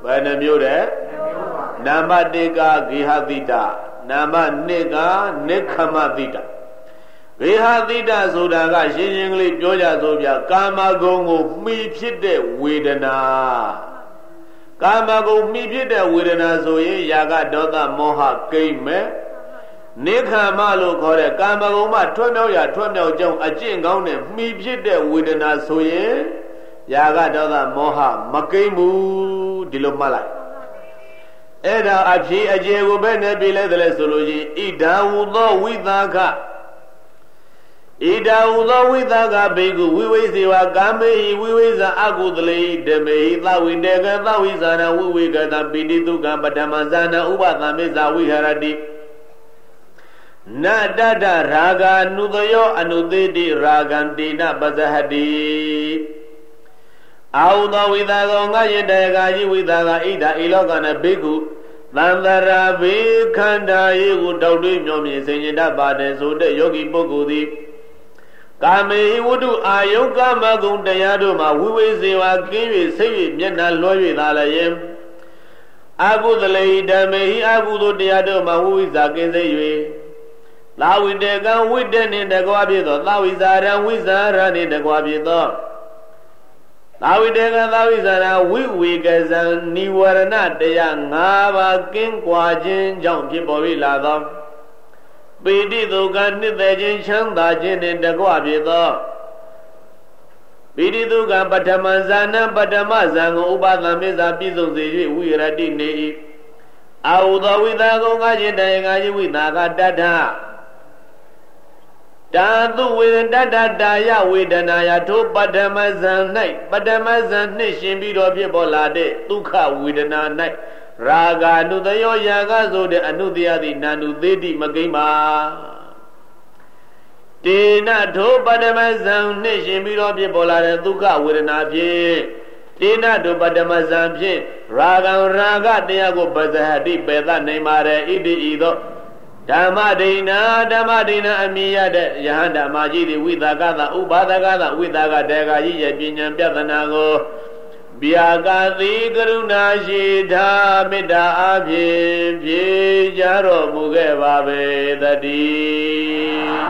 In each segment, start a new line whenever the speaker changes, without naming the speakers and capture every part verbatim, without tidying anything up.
ယ်နှမျိုးတဲ့နံပါတ်တစ်ကဂေဟတိတနံပါတ်နှစ်ကနိခမတိတဂေဟတိတဆိုတာကရှင်းရှင်းကလေးပြောကြဆိုပြကာမဂုဏ်ကိုမှီဖြစ်တဲ့ဝေဒနာကာမဂုဏ်မှီဖြစ်တဲ့ဝေဒနာဆိုရင်ຢာကဒေါသမောဟကိမ့်မဲ့နိခမလို့ခေါ်တဲ့ကာမဂုဏ်မှထွတ်မြောက်ရာထွတ်မြောက်ကြောင်းအကျင့်ကောင်းနဲ့မှီဖြစ်တဲ့ဝေဒနာဆိုရင်ຢာကဒေါသမောဟမကိမ့်ဘူးဒီလိုမှတ်လိုက်အဲ့ဒါအဖြစ်အကျေကိုပဲနဲ့ပြည်လိုက်တယ်ဆိုလို့ရှိရင်ဣဒာဝုသောဝိသကဣဒာဝုသောဝိသကဘေကုဝိဝိဇေဝကာမေဟိဝိဝိဇာအကုသလေဓမေဟိသဝိတေကသဝိဇာနဝိဝိကတပိတိတုကပတ္တမဇာနဥပသမေဇာဝိဟရတိနတတရာဂာနုတယောအနုသေတိရာဂံတိနပဇဟတိအာဟုသောဝိသကောငါယတကာကြီးဝိသကဣဒာဤလောကနဘေကုသန္တရာဘေခန္ဓာယေကိုတောက်တွေးမြောမြင်စေခြင်းတတ်ပါတယ်ဆိုတဲ့ယောဂီပုဂ္ဂိုလ်သည်ကာမေဟိဝတ္ထုအာယုကာမဂုဏ်တရားတို့မှာဝိဝိဇေဝကင်း၍စိတ်၍မျက်နှာလွှဲ၍သာလည်းအကုသလေဓမ္မေဟိအကုသိုလ်တရားတို့မှာဝိဝိဇာကင်းစေ၍သာဝိတေကံဝိတ္တနှင့်တကွာဖြစ်သောသာဝိဇာရံဝိဇာရနှင့်တကွာဖြစ်သောသာဝိတေကံသာဝိဇာရဝိဝေကဇံနိဝရဏတရား၅ပါးကင်းကွာခြင်းကြောင့်ဖြစ်ပေါ်၍လာသောပိဋိဒုက္ခနှစ်သက်ခြင်းချမ်းသာခြင်းနှင့်တကွဖြစ်သောပိဋိဒုက္ခပထမဇာနံပထမဇံကိုဥပသမေဇာပြည့်စုံစေ၍ဝိရတိနေ၏အာဟုသောဝိသကုံငါခြင်းတယငါခြင်းဝိသကတတ္ထတာသုဝေဒတတတာယဝေဒနာယထိုပထမဇံ၌ပထမဇံနှင့်ရှင်ပြီးတော့ဖြစ်ပေါ်လာတဲ့ဒုက္ခဝေဒနာ၌ရာဂာနုတယောယာကဆိုတဲ့အနုတယတိနာနုသေတိမကိမ့်ပါတေနထိုပထမဇံနှင့်ရှင်ပြီးတော့ဖြစ်ပေါ်လာတဲ့ဒုက္ခဝေဒနာဖြင့်တေနထိုပထမဇံဖြင့်ရာဂံရာဂတရားကိုပဇဟတိပေသနိုင်ပါれဣတိဤသောဓမ္မဒိဏဓမ္မဒိဏအမြင်ရတဲ့ယဟန္တာမကြီးသည်ဝိသကသဥပါဒကသဝိသကတေကကြီးရဲ့ပညာပြဿနာကိုဗျာကာတိကရုဏာရှိတာမေတ္တာအဖြင့်ဖြေကြတော်မူခဲ့ပါပေသတည်း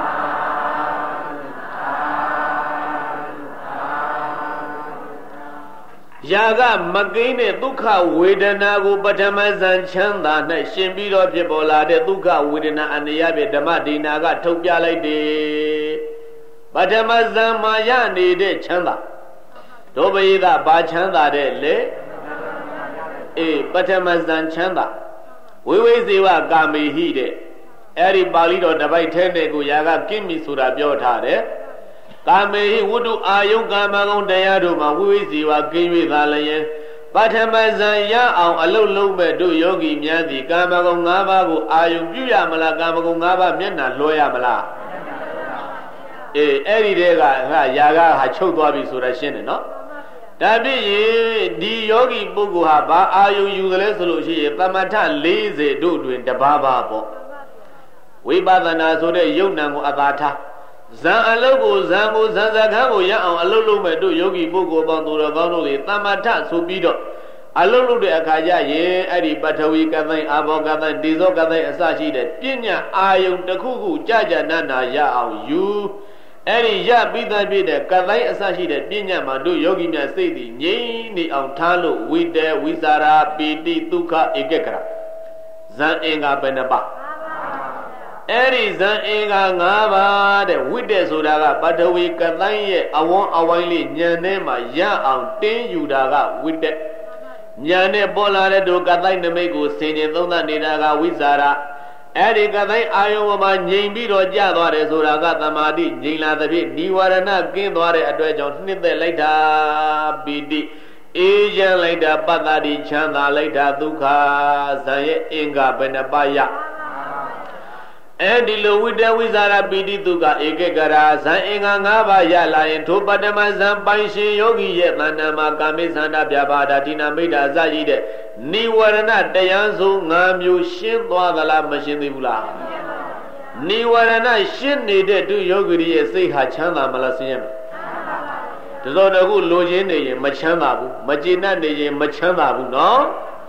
ယာကမကိန်းတဲ့ဒုက္ခဝေဒနာကိုပထမဇန်ချမ်းသာ၌ရှင်ပြီးတော့ဖြစ်ပေါ်လာတဲ့ဒုက္ခဝေဒနာအနေရဖြင့်ဓမ္မဒိနာကထုတ်ပြလိုက်တယ်ပထမဇန်မှာရနေတဲ့ချမ်းသာဒုပယိသဘာချမ်းသာတဲ့လေအေးပထမဇန်ချမ်းသာဝိဝိဇေဝကာမေဟိတဲ့အဲ့ဒီပါဠိတော်တစ်ပိုက်ထဲနဲ့ကိုယာကကိမိဆိုတာပြောထားတယ်ကာမေဟိဝတ္ထုအာယုကာမဂုဏ်တရားတို့မှာဝိဝိဇေဝကင်း၍သာလျင်ပထမဇန်ရအောင်အလုတ်လုံးမဲ့တို့ယောဂီများသည်ကာမဂုဏ်၅ပါးကိုအာယုပြုရမလားကာမဂုဏ်၅ပါးမျက်နှာလွှဲရမလားအေးအဲ့ဒီတဲကဟာယာကဟာချုပ်သွားပြီဆိုတာရှင်းတယ်နော်ဒါဖြစ်ရင်ဒီယောဂီပုဂ္ဂိုလ်ဟာဘာအာယုယူကလေးဆိုလို့ရှိရင်သမထ၄၀တို့တွင်တပါးပါပေါ့ဝိပဿနာဆိုတဲ့ယုတ်နံကိုအသာထားဇံအလုတ်ကိုဇံကိုဇံစခန်းကိုရအောင်အလုတ်လုံးမဲ့တို့ယောဂီပုဂ္ဂိုလ်ပေါင်းသူတော်ကောင်းတို့တွေသမထဆိုပြီးတော့အလုတ်လုပ်တဲ့အခါကျရင်အဲ့ဒီပထဝီကသိုင်းအာဘောကသိုင်းဒေဇောကသိုင်းအစရှိတဲ့ပညာအာယုံတစ်ခုခုကြာကြာနာနာရအောင်ယူအဲ့ဒီရပြီးသားပြည့်တဲ့ကသိုင်းအစရှိတဲ့ပညာမှာတို့ယောဂီများစိတ်တည်ငြိမ်နေအောင်ထားလို့ဝိတေဝိသရာပီတိဒုက္ခဧကကရဇံအင်္ဂါဘယ်နှပါအဲ့ဒီဇံအင်္ဂါ၅ပါးတဲ့ဝိတ္တဆိုတာကပထဝီကသိုင်းရဲ့အဝန်းအဝိုင်းလေးညံထဲမှာရအောင်တင်းယူတာကဝိတ္တညံနဲ့ပေါ်လာတဲ့တို့ကသိုင်းနမိတ်ကိုဆင်ခြင်သုံးသပ်နေတာကဝိဇာရအဲ့ဒီကသိုင်းအာယုံပေါ်မှာငြိမ်ပြီးတော့ကြာသွားတယ်ဆိုတာကသမာဓိငြိမ်လာသဖြင့်နိဝရဏကင်းသွားတဲ့အတွက်ကြောင့်နှစ်သက်လိုက်တာပီတိအေးချမ်းလိုက်တာပတ္တတိချမ်းသာလိုက်တာဒုက္ခဇံရဲ့အင်္ဂါဘယ်နှပါးရအဲဒီလိုဝိတ္တဝိဇာရပီတိတုကဧကကရာဇံအင်္ဂါ၅ပါးရလာရင်ထိုပတ္တမဇံပိုင်ရှင်ယောဂီရဲ့တဏ္ဍာမှာကာမိသန္တာပြပါဒာတိနာမိတ်တာအစရှိတဲ့နိဝရဏတရားစု၅မျိုးရှင်းသွားသလားမရှင်းသေးဘူးလားနိဝရဏရှင်းနေတဲ့သူယောဂီရဲ့စိတ်ဟာချမ်းသာမလားဆင်းရဲမလားတစောတခုလိုချင်နေရင်မချမ်းသာဘူးမကျေနပ်နေရင်မချမ်းသာဘူးနော်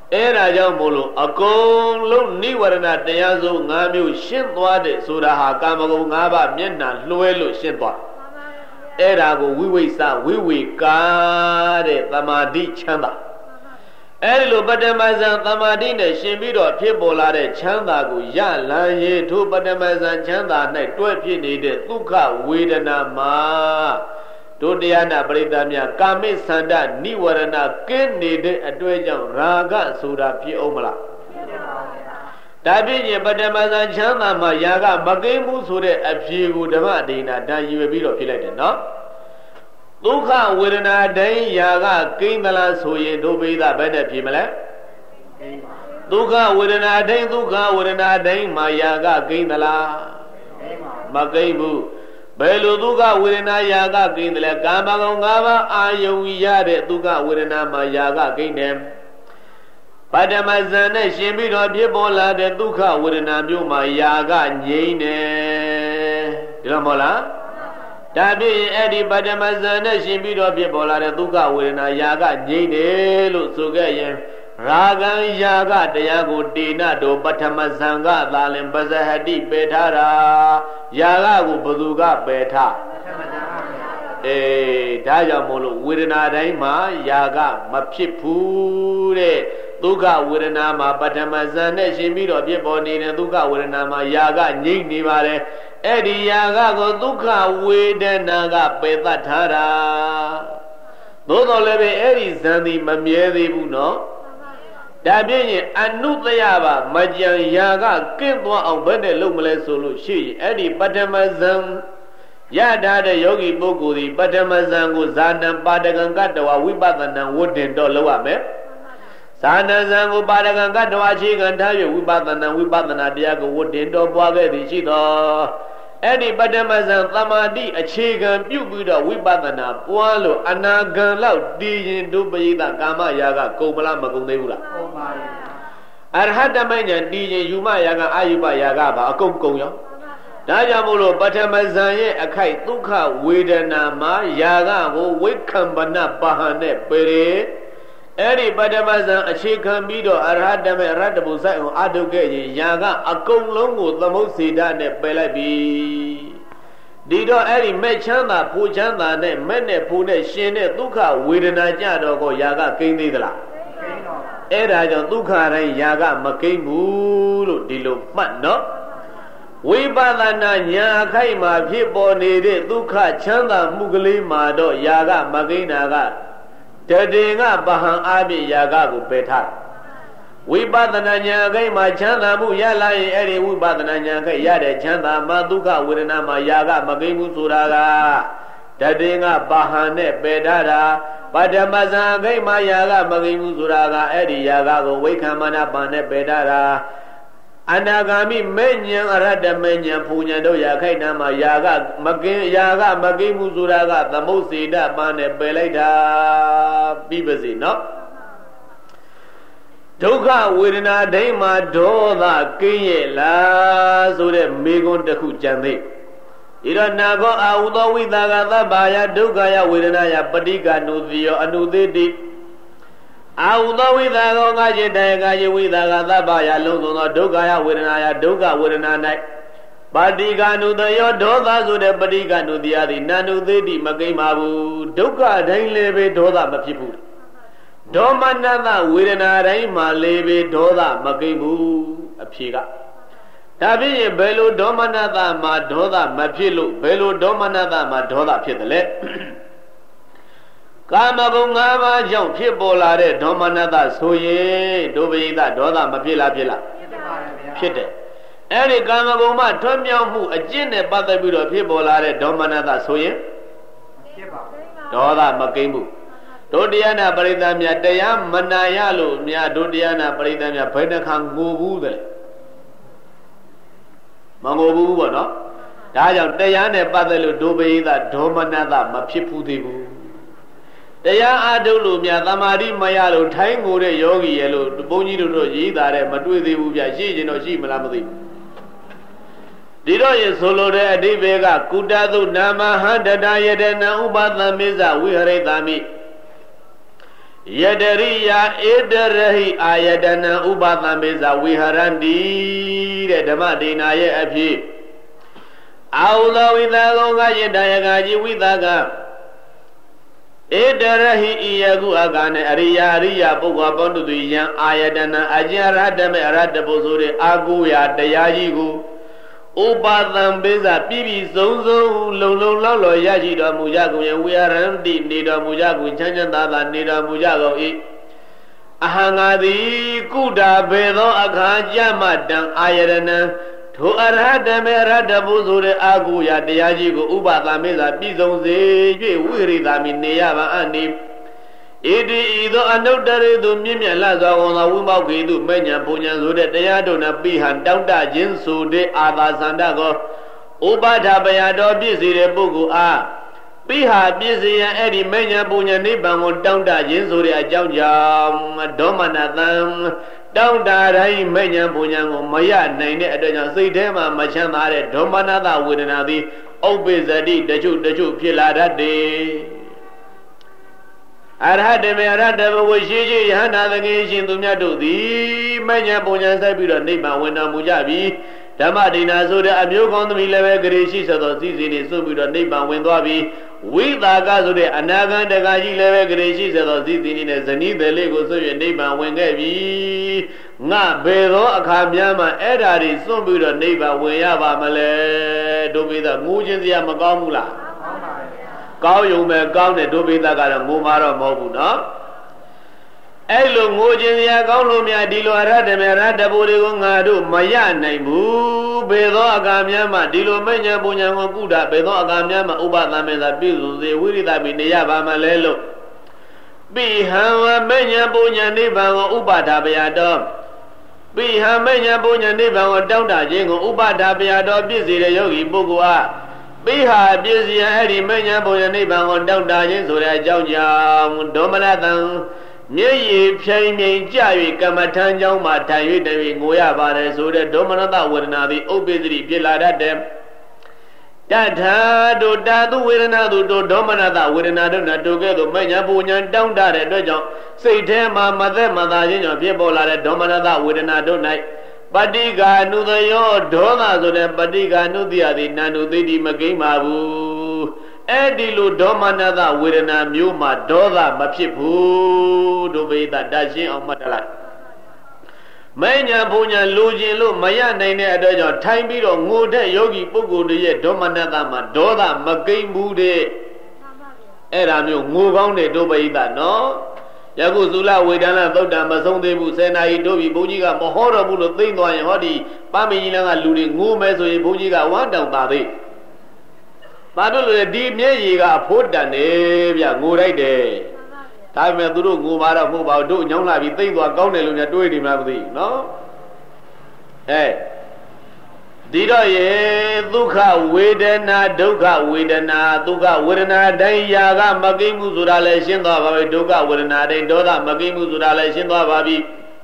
အဲ့ဒါကြောင့်မို့လို့အကုန်လုံးနိဝရဏတရားစု၅မျိုးရှင်းသွားတဲ့ဆိုတာဟာကာမဂုဏ်၅ပါးမျက်နှာလွှဲလို့ရှင်းသွားအဲ့ဒါကိုဝိဝိသဝိဝေကာတဲ့သမာဓိချမ်းသာအဲ့ဒီလိုပထမဇန်သမာဓိနဲ့ရှင်ပြီးတော့ဖြစ်ပေါ်လာတဲ့ချမ်းသာကိုရလန်းရေးထို့ပထမဇန်ချမ်းသာ၌တွဲဖြစ်နေတဲ့ဒုက္ခဝေဒနာမှာဒုတရားနာပရိသတ်များကာမိသန္တနိဝရဏကင်းနေတဲ့အတွေ့အကြောင်းရာဂဆိုတာဖြစ်အောင်မလားဒါဖြစ်ရင်ပထမဇန်ချမ်းသာမှာရာဂမကင်းဘူးဆိုတဲ့အဖြေကိုဓမ္မဒိဏဒါရည်ရွယ်ပြီးတော့ဖြစ်လိုက်တယ်နော်ဒုက္ခဝေဒနာတိုင်းရာဂကိန်းသလားဆိုရင်ဒုပိသဘယ်နဲ့ဖြစ်မလဲဒုက္ခဝေဒနာတိုင်းဒုက္ခဝေဒနာတိုင်းမှာရာဂကိန်းသလားမကိန်းဘူးဘယ်လိုဒုက္ခဝေဒနာရာဂကိန်းတယ်လဲကာမဂုဏ်၅ပါးအာယုံရတဲ့ဒုက္ခဝေဒနာမှာရာဂကိန်းတယ်ပထမဇန်နဲ့ရှင်ပြီးတော့ဖြစ်ပေါ်လာတဲ့ဒုက္ခဝေဒနာမျိုးမှာရာဂငြိမ့်တယ်ဒီလိုမဟုတ်လားဒါဖြစ်ရင်အဲ့ဒီပထမဇန်နဲ့ရှင်ပြီးတော့ဖြစ်ပေါ်လာတဲ့ဒုက္ခဝေဒနာရာဂငြိမ့်တယ်လို့ဆိုခဲ့ရင်ရာဂံရာဂတရားကိုတေနတို့ပထမဇန်ကသာလင်ပဇဟတိပယ်ထားတာရာဂကိုဘသူကပယ်ထားအေးဒါကြောင့်မို့လို့ဝေဒနာတိုင်းမှာရာဂမဖြစ်ဘူးတဲ့ဒုက္ခဝေဒနာမှာပထမဇန်နဲ့ရှင်ပြီးတော့ဖြစ်ပေါ်နေတဲ့ဒုက္ခဝေဒနာမှာရာဂငြိမ့်နေပါတယ်အဲ့ဒီရာဂကိုဒုက္ခဝေဒနာကပယ်သတ်ထားတာသို့တော်လည်းပဲအဲ့ဒီဇန်ဒီမမြဲသေးဘူးနော်ဒါဖြင့်ရင်အနုတယပါမကြံရာကကင်းသွားအောင်ဘယ်နဲ့လုပ်မလဲဆိုလို့ရှိရင်အဲ့ဒီပထမဇန်ရထားတဲ့ယောဂီပုဂ္ဂိုလ်ဒီပထမဇန်ကိုဇာနံပါဒကံကတဝဝိပဿနာဝဋ္တင်တော့လုပ်ရမယ်ဇာနံဇန်ကိုပါဒကံကတဝအခြေခံထား၍ဝိပဿနာဝိပဿနာတရားကိုဝဋ္တင်တော့ပွားခဲ့သည်ရှိသောအဲ့ဒီပထမဇန်သမာဓိအခြေခံပြုပြီးတော့ဝိပဿနာပွားလို့အနာဂံလောက်တည်ရင်ဒုပရိသကာမရာဂကုံမလားမကုံသေးဘူးလားကုံပါဘူးအရဟတမဉ္ဇဉ်တည်ရင်ယူမရာဂအာယုပရာဂပါအကုန်ကုံရောဒါကြောင့်မို့လို့ပထမဇန်ရဲ့အခိုက်ဒုက္ခဝေဒနာမှာရာဂကိုဝိခံပနပါဟနဲ့ပယ်ရအဲ့ဒီပထမဇန်အခြေခံပြီးတော့အရဟတမေရတ္တဘုဆိုင်အောင်အထုတ်ခဲ့ရင်ယာကအကုန်လုံးကိုသမုတ်စေတနဲ့ပယ်လိုက်ပြီဒီတော့အဲ့ဒီမဲ့ချမ်းသာပူချမ်းသာနဲ့မဲ့နဲ့ပူနဲ့ရှင်တဲ့ဒုက္ခဝေဒနာကြတော့ကိုယာကကိန်းသေးသလားကိန်းတော့အဲ့ဒါကြောင့်ဒုက္ခတိုင်းယာကမကိန်းဘူးလို့ဒီလိုမှတ်နော်ဝိပဿနာညာအခိုက်မှာဖြစ်ပေါ်နေတဲ့ဒုက္ခချမ်းသာမှုကလေးမှာတော့ယာကမကိန်းတာကတတေငါပဟံအာပိယာကကိုပယ်ထားဝိပဿနာဉာဏ်ခိုက်မှာချမ်းသာမှုရလာရင်အဲ့ဒီဝိပဿနာဉာဏ်ခိုက်ရတဲ့ချမ်းသာမှာဒုက္ခဝေဒနာမှာယာကမကိန်းဘူးဆိုတာကတတေငါပဟံနဲ့ပယ်ထားတာပထမဇန်ခိုက်မှာယာကမကိန်းဘူးဆိုတာကအဲ့ဒီယာကကိုဝိခံမနာပန်နဲ့ပယ်ထားတာအနာဂါမိမေညာအရတ္တမေညာပူညာတို့ရာခိုက်နာမှာယာကမကင်းယာကမကင်းမှုဆိုတာကသမုတ်စေတပန်းနဲ့ပယ်လိုက်တာပြီးပါစေနော်ဒုက္ခဝေဒနာဒိမ်းမှာဒေါသကင်းရဲ့လားဆိုတဲ့မေခွန်းတစ်ခုကြံသေးဒီတော့နာကောအာဟုသောဝိသကသဗ္ဗာယဒုက္ခယဝေဒနာယပဋိက္ခဏုတိယောအနုသေတိအာဟုသောဝိသကောငါจิตတယကာယဝိသကသဗ္ဗယလုံးစုံသောဒုက္ခယဝေဒနာယဒုက္ခဝေဒနာ၌ပဋိက္ခဏုတယောဒေါသဆိုတဲ့ပဋိက္ခဏုတရားသည်နန္ဒုသေတိမကိမ့်ပါဘူးဒုက္ခတိုင်းလည်းပဲဒေါသမဖြစ်ဘူးဒေါမနတဝေဒနာတိုင်းမှာလည်းပဲဒေါသမကိမ့်ဘူးအဖြေကဒါဖြစ်ရင်ဘယ်လိုဒေါမနတမှာဒေါသမဖြစ်လို့ဘယ်လိုဒေါမနတမှာဒေါသဖြစ်တယ်လဲကာမဂုဏ်၅ပါးကြောင့်ဖြစ်ပေါ်လာတဲ့ဒေါမနတဆိုရင်ဒုပရိသဒေါသမဖြစ်လားဖြစ်လားဖြစ်ပါရဲ့ဗျာဖြစ်တယ်အဲ့ဒီကာမဂုဏ်မှထွန်းမြောက်မှုအကျင့်နဲ့ပတ်သက်ပြီးတော့ဖြစ်ပေါ်လာတဲ့ဒေါမနတဆိုရင်ဖြစ်ပါဒေါသမကိမ့်ဘူးဒုတိယနာပရိသတ်များတရားမနာရလို့များဒုတိယနာပရိသတ်များဘယ်နှခါငိုဘူးတဲ့မငိုဘူးပေါ့နော်ဒါကြောင့်တရားနဲ့ပတ်သက်လို့ဒုပရိသဒေါမနတမဖြစ်ဘူးသေးဘူးတရားအားထုတ်လို့များသမာဓိမရလို့ထိုင်းငိုတဲ့ယောဂီရဲ့လို့ဘုန်းကြီးတို့တို့ရေးတာတဲ့မတွေ့သေးဘူးဗျရှိရင်တော့ရှိမလားမသိဘူးဒီတော့ရေဆိုလိုတဲ့အဓိပ္ပာယ်ကကုတသုနာမဟန္တတယတနဥပသမေဇဝိဟရိတမိ Yadariya Edarahi Ayadana Ubatameza Viharandi Dhamadina Api Aula Vidagonga Yedayagaji Vidaga Edarahi Iagu Agane Aria Ria Boga Bondu Yan Ayadana Ajaradame Aradabozore Aguya Dayajigu Ubatam Beza Bibi Zonzo Lolo Lolo Yajida Mujagu Yarandi Nida Mujagu Chanjanda Nida Mujago E Ahangadi Kuda Bedo Akaja Madam Ayadana To Aradame Radabuzure Aguya Dayajigu Ubatam Beza Bizonze Wiridami Neava Ani Idi Ido Anodare do Mimia Laza on a woman do Menya Punya Zude Dayadona Bihan Dowda Jinsu de Ava Sandago Ubata Bayado busy the Bugu A Biha busy and Eddie Menya Punya Nibang on Dowda Jinsu de Ajam Domanatham Dowda Rai Menya Punya Maya Nine Adana Sidema Machamare Domanada with another Obezadi the Ju the Ju Pilada de Arhadame Aradama was Gigi Hana the Gage to Miado, Manya Bonya Sabira Neba when Mujabi, Damadina Soda Amugon the Leve Gracie of the season is Subida Neba when Wabi, with the Gazude Anaga the Gaji Leve Gracie of the season in a Zani the Lego Soya Neba when Gavi, Na Bedo Akamiama Edari Subida Neba when Yava Male, do be the Mujinzia Magamula. Cao dùng mẹ cao này tôi biết ta cả là mua mà rồi mua bún đó. Ai luôn mua chuyện gì cao luôn mẹ đi lo ra để mẹ ra để bố đi con ngà đủ mày ăn này bố bây giờ agam nhà mà đi lo mấy nhà bố nhà con cụ đã bây giờ agam nhà mà ubat làm mẹ ta biết rồi gì vui đi ta bị này ba mà lấy lo. Bị hàng mấy nhà bố nhà đi vào ubat đã bây giờ đó. Bị hàng mấy nhà bố nhà đi vào trong đại diện của ubat đã bây giờ đó biết gì để yogi bố của à. Biha busy Eddie Manya Boyani Bang down dying so that Joja Domanatan Nye Pay Javi Kamatan Joma Tayu Devi Goya Bade so that Domanata would not be obesity Pilla at them. That do Dadu with another do Domanata with another not together Manya Bunyan down that at Dojo. Say them, my mother, mother, people at Domanata with another night. Badiga nu the yo dona so that Badiga nu the other Nanu Didi Magimabu Edilu Domanada with an amuma Doda Mapipu do be that dashing of Matala Manya Punya Luji Lu Maya Nane Adojo Time Biro Mude Yogi Pugu de Domanada Madoda Magimu de Eramu Mugon de Dobaida no Yakuzula Wedana Doda Mazonde Busena Dobi Bujiga Mohora Bulu Tino and Hodi Pamina Ludi Mumes or Bujiga one down Babi Badulu deep Mejiga put the name Yamurai de Time Duru Gumara Muba do Yona be think or Gonel do it in Mabdi, no? Eh Dida ye Duka Wedena Duka Wedena Duka Wedena Dayaga Magimu Zurale Shinda Duka Wedena Doda Magimu Zurale Shinda Babi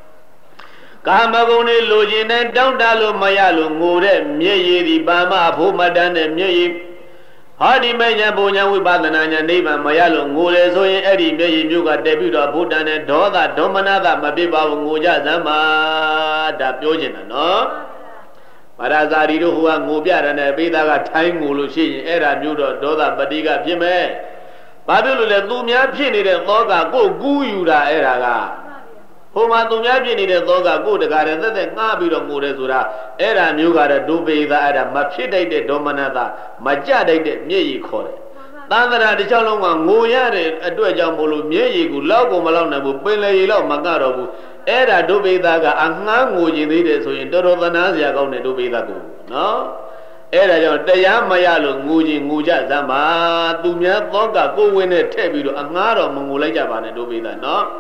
Kamagone Lojin down Dalo Mayalu Mure Mye Bama Pumadan and Mye Hardy Maya Bonya with Badananya Neva Mayalu Mure so Eddie Mye Muga debut of Budan and Doda Domanada Mabiba Muja Zama Da Piojina, no? Marazari who are Mubia and a Bida time Mulushi, Era Mudo, Doda Badiga Pime. Babilu Lumia Pini and Loga go Guyura Eraga. Homa Lumia Pini and Loga go the garden, then Nabido Murezura, Era Muga, Dube, the Adam, Mapide de Domanada, Majade de Mie Kore. Tandara the Chalonga, Moya, a Duajambulu, Mie, Lago Malona, Bele, Magaro. Era Dubi Daga, Angangu Jini, so in Dorovanasia Gone Dubi Dagu. No? Era Dayamayalu, Muji, Muja, Zama, Dumia, Toga, go win a tebu, Angaro, Mungulaja, and Dubi da, no?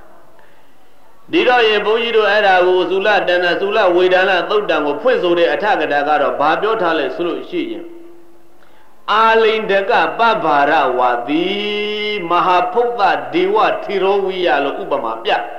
Dida Bojido Era, Zula, Dana Zula, Widana, Thodan, or Prince de attack at Agaro, Babio Tale, Sulu, Shi. Alin Dega, Babara, Wadi, Mahapota, Diwa, Tirowiya, Ubama, yeah.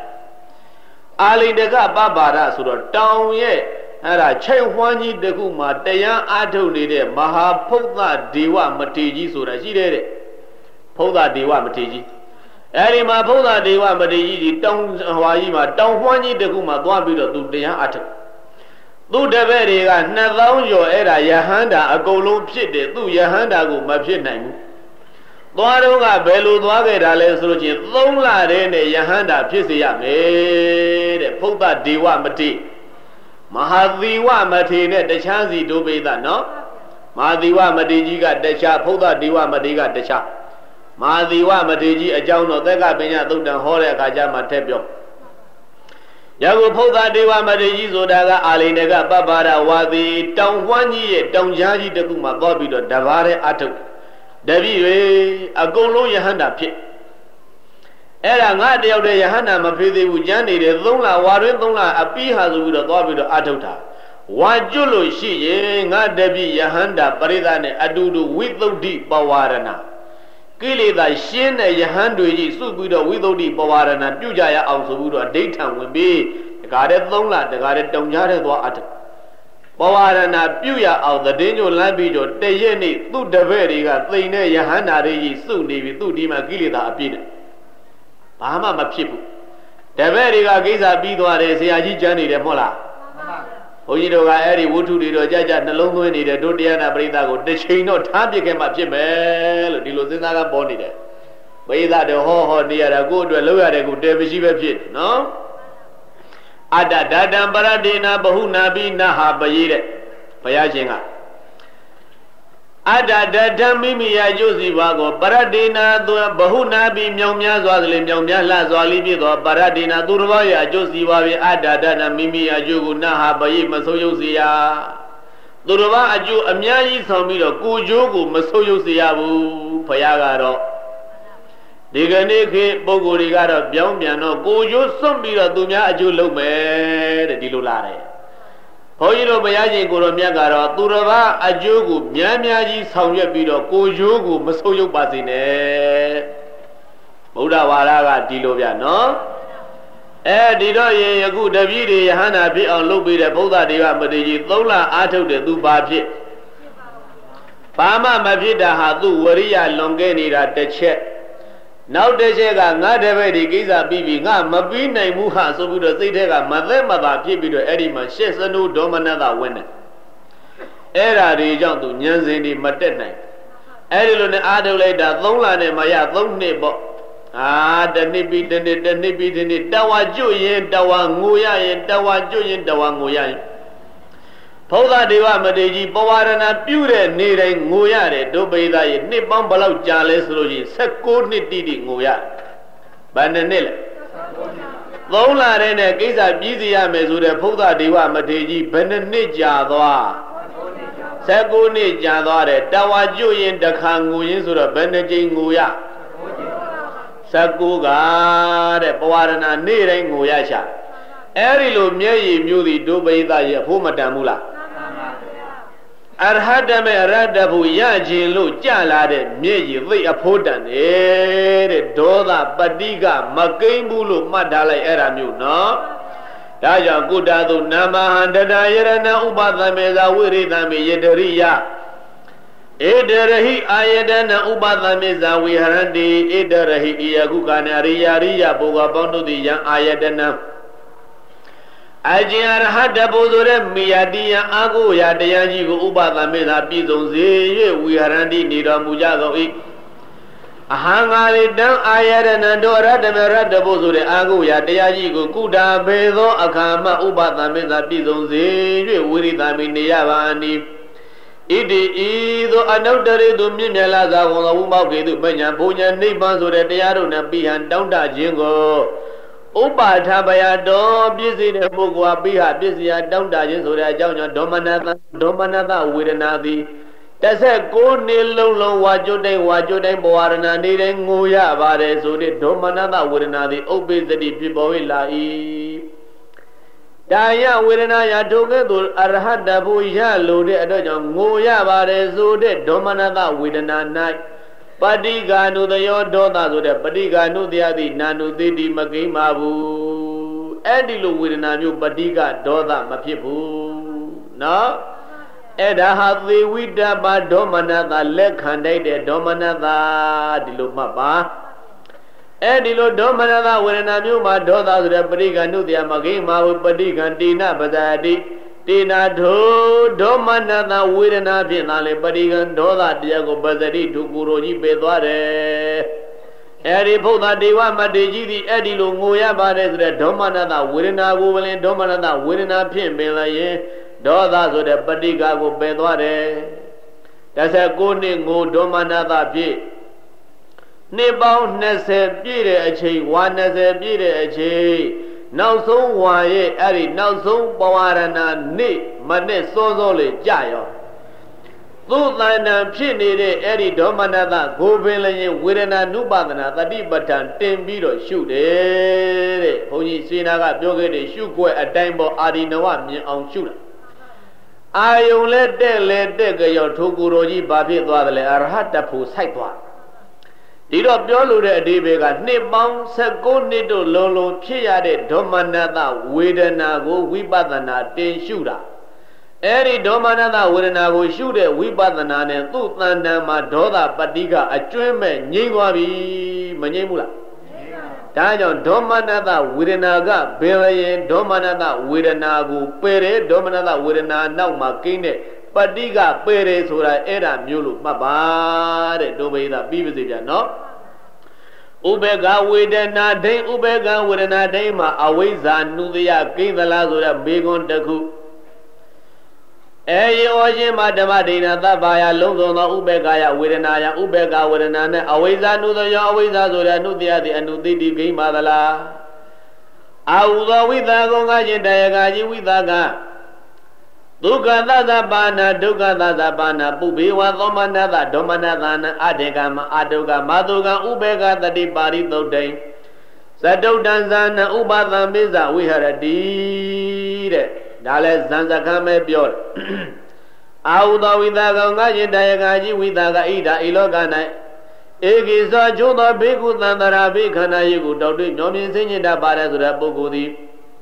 Ali Dega Babara Sura down ye, and I chain one ye de Guma, Dayan Atoni de Maha Poda Diwa Matiji Sura, she did it. Poda Diwa Matiji. အဲဒီမှာဘုရားဒေဝမထေရကြီးတောင်းဟွာကြီးမှာတောင်းဝှမ်းကြီးတခုမှသွားပြီးတော့သူတရားအထုတ်သူတပည့်တွေကနှစ်သောင်းကျော်အဲ့ဒါယဟန္တာအကုန်လုံးဖြစ်တယ်သူယဟန္တာကိုမဖြစ်နိုင်ဘူးသွားတော့ကဘယ်လိုသွားခဲ့တာလဲဆိုလို့ချင်းသုံးလတည်းနဲ့ယဟန္တာဖြစ်စေရမယ်တဲ့ဘုရားဒေဝမထေရမဟာသီဝမထေရနဲ့တခြားစီဒုပိသနော်မဟာသီဝမထေရကြီးကတခြားဘုရားဒေဝမထေရကတခြားမဟာသီဝမထေရကြီးအကြောင်းတော့သက်ကပညာသုတ်တံဟောတဲ့အခါကျမှထည့်ပြောယခုဘုရားဒေဝမထေရကြီးဆိုတာကအာလိန်ကပပ္ပါဒဝါသီတောင်ဝှမ်းကြီးရဲ့တောင်ကြားကြီးတစ်ခုမှသွားပြီးတော့တပါးတဲ့အထုတ်တပည့်တွေအကုန်လုံးယဟန္တာဖြစ်အဲ့ဒါငါတယောက်တည်းယဟန္တာမဖြစ်သေးဘူးကျမ်းနေတယ်သုံးလဝါတွင်သုံးလအပြီးဟာဆိုပြီးတော့သွားပြီးတော့အထုတ်တာဝါကျွတ်လို့ရှိရင်ငါတပည့်ယဟန္တာပရိသတ်နဲ့အတူတူဝိသုဒ္ဓိပဝါရဏကိလေသာရှင်းတဲ့ယဟန်တွေကြီးစုပြီးတော့ဝိသုဒ္ဓိပဝါရဏပြုကြရအောင်ဆိုပြီးတော့အဋ္ဌံဝင်ပြီးတကားတဲ့သုံးလတကားတဲ့တုံကြားတဲ့သွားအထုတ်ပဝါရဏပြုရအောင်သတင်းကြိုလမ်းပြီးတော့တရက်နေ့သူ့တပည့်တွေကသိမ့်တဲ့ယဟန္တာတွေကြီးစုနေပြီသူ့ဒီမှာကိလေသာအပြည့်နဲ့ဘာမှမဖြစ်ဘူးတပည့်တွေကကိစ္စပြီးသွားတယ်ဆရာကြီးကျမ်းနေတယ်မဟုတ်လားဘုန်းကြီးတို့ကအဲ့ဒီဝုထုတွေတော့ကြကြနှလုံးသွင်းနေတယ်တို့တရားနာပရိသတ်ကိုတစ်ချိန်တော့ထားပြခဲ့မှဖြစ်မယ်လို့ဒီလိုစဉ်းစားကပေါ်နေတယ်ပရိသတ်တော့ဟောဟောနေရတာကိုယ့်အတွက်လောက်ရတယ်ကိုတဲမရှိပဲဖြစ်နော်အတ္တဓာတံပရဒေနာဘဟုနာပိနဟာပယေတဲ့ဘုရားရှင်ကအတ္တဓာတံမိမိယာကျိုးစီပါကိုပရဒေနာသူဘဟုနာပိမြောင်များစွာစလေမြောင်များလှစွာလေးဖြစ်သောပရဒေနာသူတစ်ပါးရဲ့အကျိုးစီပါပြီအတ္တဓာတံမိမိယာကျိုးကိုနဟာပယေမဆုံးယုတ်စေရသူတစ်ပါးအကျိုးအများကြီးဆောင်ပြီးတော့ကိုကျိုးကိုမဆုံးယုတ်စေရဘူးဘုရားကတော့ဒီကနေ့ခေတ်ပုဂ္ဂိုလ်တွေကတော့ပြောင်းပြန်တော့ကိုကျိုးစွန့်ပြီးတော့သူများအကျိုးလုပ်မယ်တဲ့ဒီလိုလာတယ်ဘုန်းကြီးတို့ဘုရားရှင်ကိုတော်မြတ်ကတော့သူတစ်ပါးအကျိုးကိုများများကြီးဆောင်ရွက်ပြီးတော့ကိုကျိုးကိုမဆုံးယုတ်ပါစေနဲ့ဗုဒ္ဓဝါဒကဒီလိုဗျနော်အဲဒီတော့ရေယခုတပည့်တွေယဟန္တာဖြစ်အောင်လုပ်ပြီးတဲ့ဘုရားဒေဝမထေရကြီးသုံးလအားထုတ်တယ်သူဘာဖြစ်ဘာမှမဖြစ်တာဟာသူဝရိယလွန်ခဲ့နေတာတစ်ချက်နောက်တစ်ချက်ကငါတပည့်ဒီကိစ္စပြီးပြီငါမပြီးနိုင်ဘူးဟာဆိုပြီးတော့စိတ်ထဲကမသက်မသာဖြစ်ပြီးတော့အဲ့ဒီမှာရှစ်စနုဒေါမနတဝင်တယ်အဲ့ဓာတွေကြောင့်သူဉာဏ်စဉ်တွေမတက်နိုင်အဲ့ဒီလိုနဲ့အားထုတ်လိုက်တာသုံးလနဲ့မရသုံးနှစ်ပေါ့အာတနည်းပြီးတနည်းတနည်းပြီးတနည်းတဝါကျွတ်ရင်တဝါငိုရရင်တဝါကျွတ်ရင်တဝါငိုရရင်ဘုရားဒေဝမထေရကြီးပဝါရဏပြုတဲ့နေတိုင်းငိုရတယ်ဒုပိသရဲ့နှစ်ပေါင်းဘယ်လောက်ကြာလဲဆိုလို့ရှိရင်ဆယ်ကိုးနှစ်တိတိငိုရဘယ်နှစ်နှစ်လဲသုံးလတည်းနဲ့ကိစ္စပြီးစီရမယ်ဆိုတဲ့ဘုရားဒေဝမထေရကြီးဘယ်နှစ်နှစ်ကြာသွားဆယ်ကိုးနှစ်ကြာသွားတယ်တဝါကျွတ်ရင်တစ်ခါငိုရင်ဆိုတော့ဘယ်နှစ်ကြိမ်ငိုရဆယ်ကိုးကတဲ့ပဝါရဏနေ့တိုင်းငိုရချအဲ့ဒီလိုမျက်ရည်မျိုးသည်ဒုပိသရဲ့အဖို့မတန်ဘူးလားအရဟတမေရတ္တဘုရခြင်းလို့ကြလာတဲ့မျက်ရည်သိအဖို့တန်တယ်တဲ့ဒေါသပတိကမကိမ့်ဘူးလို့မှတ်ထားလိုက်အဲ့ဒါမျိုးနော်ဒါကြောင့်ကုတ္တသုနာမဟန္တတယရဏဥပသမေဇဝိရိသမေယတရိယဧတရဟိအာယတနဥပသမေဇဝိဟရန္တိဧတရဟိဤယခုကနရိယာရိယပုဂ္ဂပေါင်းတို့သည်ယံအာယတနအကျဉ်အရဟတဘုဆိုတဲ့မိယာတိယအာကိုရာတရားကြီးကိုဥပသမေသာပြည့်စုံစေ၍ဝိဟရန္တိနေတော်မူကြကုန်၏အဟံငါရိတံအာယရဏတောရတ္တမရတ္တဘုဆိုတဲ့အာကိုရာတရားကြီးကိုကုတာဘေသောအခါမှဥပသမေသာပြည့်စုံစေ၍ဝိရိသမိနေရပါနိဣတိဤသို့အနုတ္တရေသူမြင့်မြတ်လာသာဝံဝုမောက်ကေသူပညာဘုံညာနိဗ္ဗာန်ဆိုတဲ့တရားတို့နဲ့ပြီးဟန်တောင်းတခြင်းကိုဥပါထဘယတော်ပြည့်စုံတဲ့ပုဂ္ဂိုလ်ဟာပြီးဟာပြည့်စရာတောင်းတခြင်းဆိုတဲ့အကြောင်းကြောင့်ဒေါမနတဒေါမနတဝေဒနာသည်တစ်ဆက်ကိုးနှစ်လုံးလုံးဝါကျွတ်တိုင်းဝါကျွတ်တိုင်းဘဝရဏနေတိုင်းငိုရပါတယ်ဆိုတဲ့ဒေါမနတဝေဒနာသည်ဥပ္ပိသတိဖြစ်ပေါ်လာ၏တာယဝေဒနာယထိုကဲ့သို့အရဟတဘုရလိုတဲ့အတွက်ကြောင့်ငိုရပါတယ်ဆိုတဲ့ဒေါမနတဝေဒနာ၌ပဋိက္ခဏုတယောဒေါသဆိုတဲ့ပဋိက္ခဏုတရားသည်နာနုသိတိမကိမ့်ပါဘူးအဲ့ဒီလိုဝေဒနာမျိုးပဋိက္ခဒေါသမဖြစ်ဘူးနော်အဲ့ဒါဟာသေဝိတ္တပါဒေါမနတလက်ခံတိုက်တဲ့ဒေါမနတဒီလိုမှတ်ပါ Edi lo domanada wena myuma doda sura pariga nudya magi mahu padiga tina badadi tina do domanada wirana pinale padiga doda diago badadi dukuroji bedware Edi Buddha Deva Madiji di Edi lo ngoya bade sura domanada wirana go belen domanada wirana pin belaye doda sura padiga go bedware Dasa ko ni ngo domanada pi Nibao nese pire achi, wa nese pire achi. Now so why eri now so bawarana ni mane sozo le jayo. Tu tana pini de eri domanada gobele wirena nubadana tadi batan tembiro shoot eh. Hoji sinaga byoge de shoot kwe a timebo adinawa mi on shoot. Ayo le de le de gayo tukuroji babi dwadle arhata pu saitwa. Diro pyolo de adibega nipang seko nito lolo phiyade domanada wedana go wipatana tin shuda Eri domanada wedana go shude wipatana ne tu tanda ma doda patiga achwin me ngei twa bi ma ngei mu la Da jawn domanada wedana ga belayen domanada wedana go pere domanada wedana naw ma kin de Patiga pere sura era myulu maba de dobeda bibisi pya no Ubega wedana dai ubega wedana dai ma awaiza nudya kindala sura begon taku Eyi ojin ma dhamma dina tabaya longson tho ubega ya wedana ya ubega wedana ne awaiza nudya awaiza sura nudya di anuditi gima dala Auda witha go nga jin dayaga ji witha ga Dukkha tassa bana dukkha tassa bana pubewa thomanada domanadana adhikama adukka madukka ubeka tati pari thuddai Saddhuddhansana upathambisa viharati de Da le Zansakha me pyo de Auda withaga nga jin dayaga ji withaga ida iloka nai Eki sa chotha bhikkhu thantara bhikkhana yiku tautwi myomyin sinyita pare sura pukkhu thi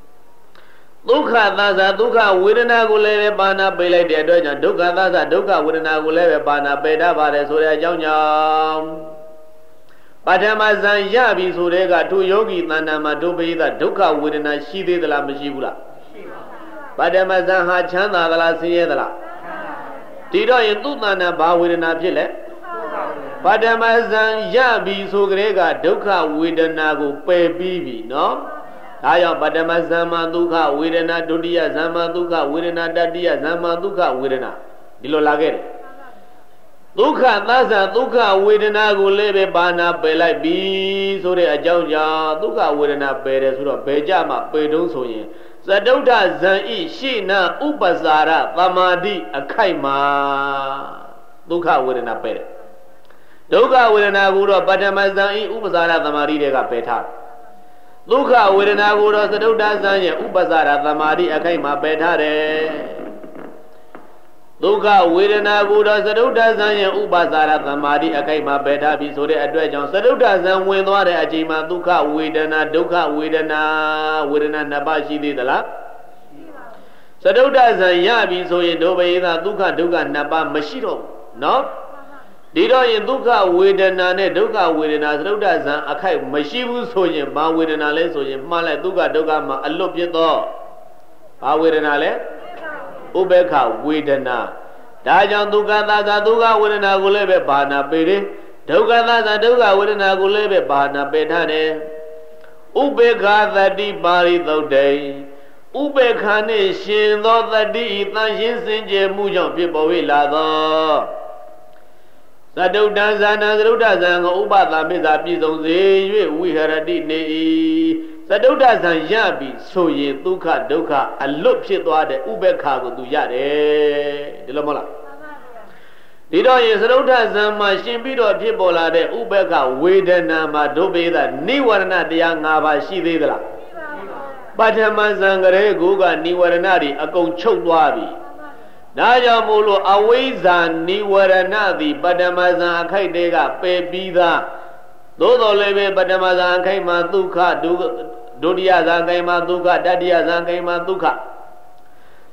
Dukkha tassa dukkha wedana ko le bana pe lai de atwa jawn dukkha tassa dukkha wedana ko le bana pe ta pare soတဲ့အကြောင်းကြောင့်ပထမဇန်ရပြီဆိုတဲ့ကသူယောဂီတဏ္ဍာမှာဒုပိသဒုက္ခဝေဒနာရှိသေးသလားမရှိဘူးလားရှိပါဘူးပထမဇန်ဟာချမ်းသာသလားဆင်းရဲသလားဒီတော့ရင်သူ့တဏ္ဍာဘာဝေဒနာဖြစ်လဲပထမဇန်ရပြီဆိုကြတဲ့ကဒုက္ခဝေဒနာကိုပယ်ပြီးပြီနော်ဒါကြောင့်ပထမဇမ္မာဒုက္ခဝေဒနာဒုတိယဇမ္မာဒုက္ခဝေဒနာတတိယဇမ္မာဒုက္ခဝေဒနာဒီလိုလာခဲ့တယ်ဒုက္ခသစ္စာဒုက္ခဝေဒနာကိုလည်းပဲဘာနာပယ်လိုက်ပြီဆိုတဲ့အကြောင်းကြောင့်ဒုက္ခဝေဒနာပယ်တယ်ဆိုတော့ဘယ်ကြမှာပယ်တုံးဆိုရင်သတုဋ္ဌဇံဤရှိနာဥပ္ပစာရသမာဓိအခိုက်မှာဒုက္ခဝေဒနာပယ်တယ်ဒုက္ခဝေဒနာကိုတော့ပထမဇံဤဥပ္ပစာရသမာဓိတွေကပယ်ထားဒုက္ခဝေဒနာကိုတော့သတုဋ္ဌဇံရဲ့ဥပ္ပစာရသမာဓိအခိုက်မှာပယ်ထားတယ်ဒုက္ခဝေဒနာကိုတော့သတုဋ္ဌဇံရဲ့ဥပ္ပစာရသမာဓိအခိုက်မှာပယ်ထားပြီဆိုတဲ့အတွက်ကြောင့်သတုဋ္ဌဇံဝင်သွားတဲ့အချိန်မှာဒုက္ခဝေဒနာဒုက္ခဝေဒနာဝေဒနာနှစ်ပါးရှိသေးသလားရှိပါဘူးသတုဋ္ဌဇံရပြီဆိုရင်ဒုဗေဒဒုက္ခဒုက္ခနှစ်ပါးမရှိတော့ဘူးနော်ဒီတော့ရင်ဒုက္ခဝေဒနာနဲ့ဒုက္ခဝေဒနာသတုဋ္ဌဇံအခိုက်မရှိဘူးဆိုရင်ဘာဝေဒနာလဲဆိုရင်မှားလိုက်ဒုက္ခဒုက္ခမှာအလွတ်ပြစ်တော့ဘာဝေဒနာလဲဥပေက္ခဝေဒနာဒါကြောင့်ဒုက္ခသစ္စာဒုက္ခဝေဒနာကိုလည်းပဲဘာနာပေတယ်ဒုက္ခသစ္စာဒုက္ခဝေဒနာကိုလည်းပဲဘာနာပေထားတယ်ဥပေက္ခသတိပါရိသုတ်တေဥပေက္ခနှင့်ရှင်သောသတိတန်ရှင်းစင်ကြယ်မှုကြောင့်ဖြစ်ပေါ်၍လာသောသတုဋ္ဌဇာနာသတုဋ္ဌဇံကိုဥပသမိစ္ဆာပြည့်စုံစေ၍ဝိဟရတိနေ၏သတုဋ္ဌဇံရပြီဆိုရင်ဒုက္ခဒုက္ခအလွတ်ဖြစ်သွားတဲ့ဥပေက္ခကိုသူရတယ်ဒီလိုမဟုတ်လားဒီတော့ရင်သတုဋ္ဌဇံမှာရှင်ပြီးတော့ဖြစ်ပေါ်လာတဲ့ဥပေက္ခဝေဒနာမှာဒုဗေဒနိဝရဏတရား၅ပါးရှိသေးသလားပထမဇံကလေးကိုကနိဝရဏတွေအကုန်ချုပ်သွားပြီဒါကြောင့်မို့လို့အဝိဇ္ဇာနိဝရဏသည်ပထမဇန်အခိုက်တဲကပယ်ပြီးသားသို့တော်လည်းပဲပထမဇန်အခိုက်မှာဒုက္ခဒုတိယဇန်အခိုက်မှာဒုက္ခတတိယဇန်အခိုက်မှာဒုက္ခသ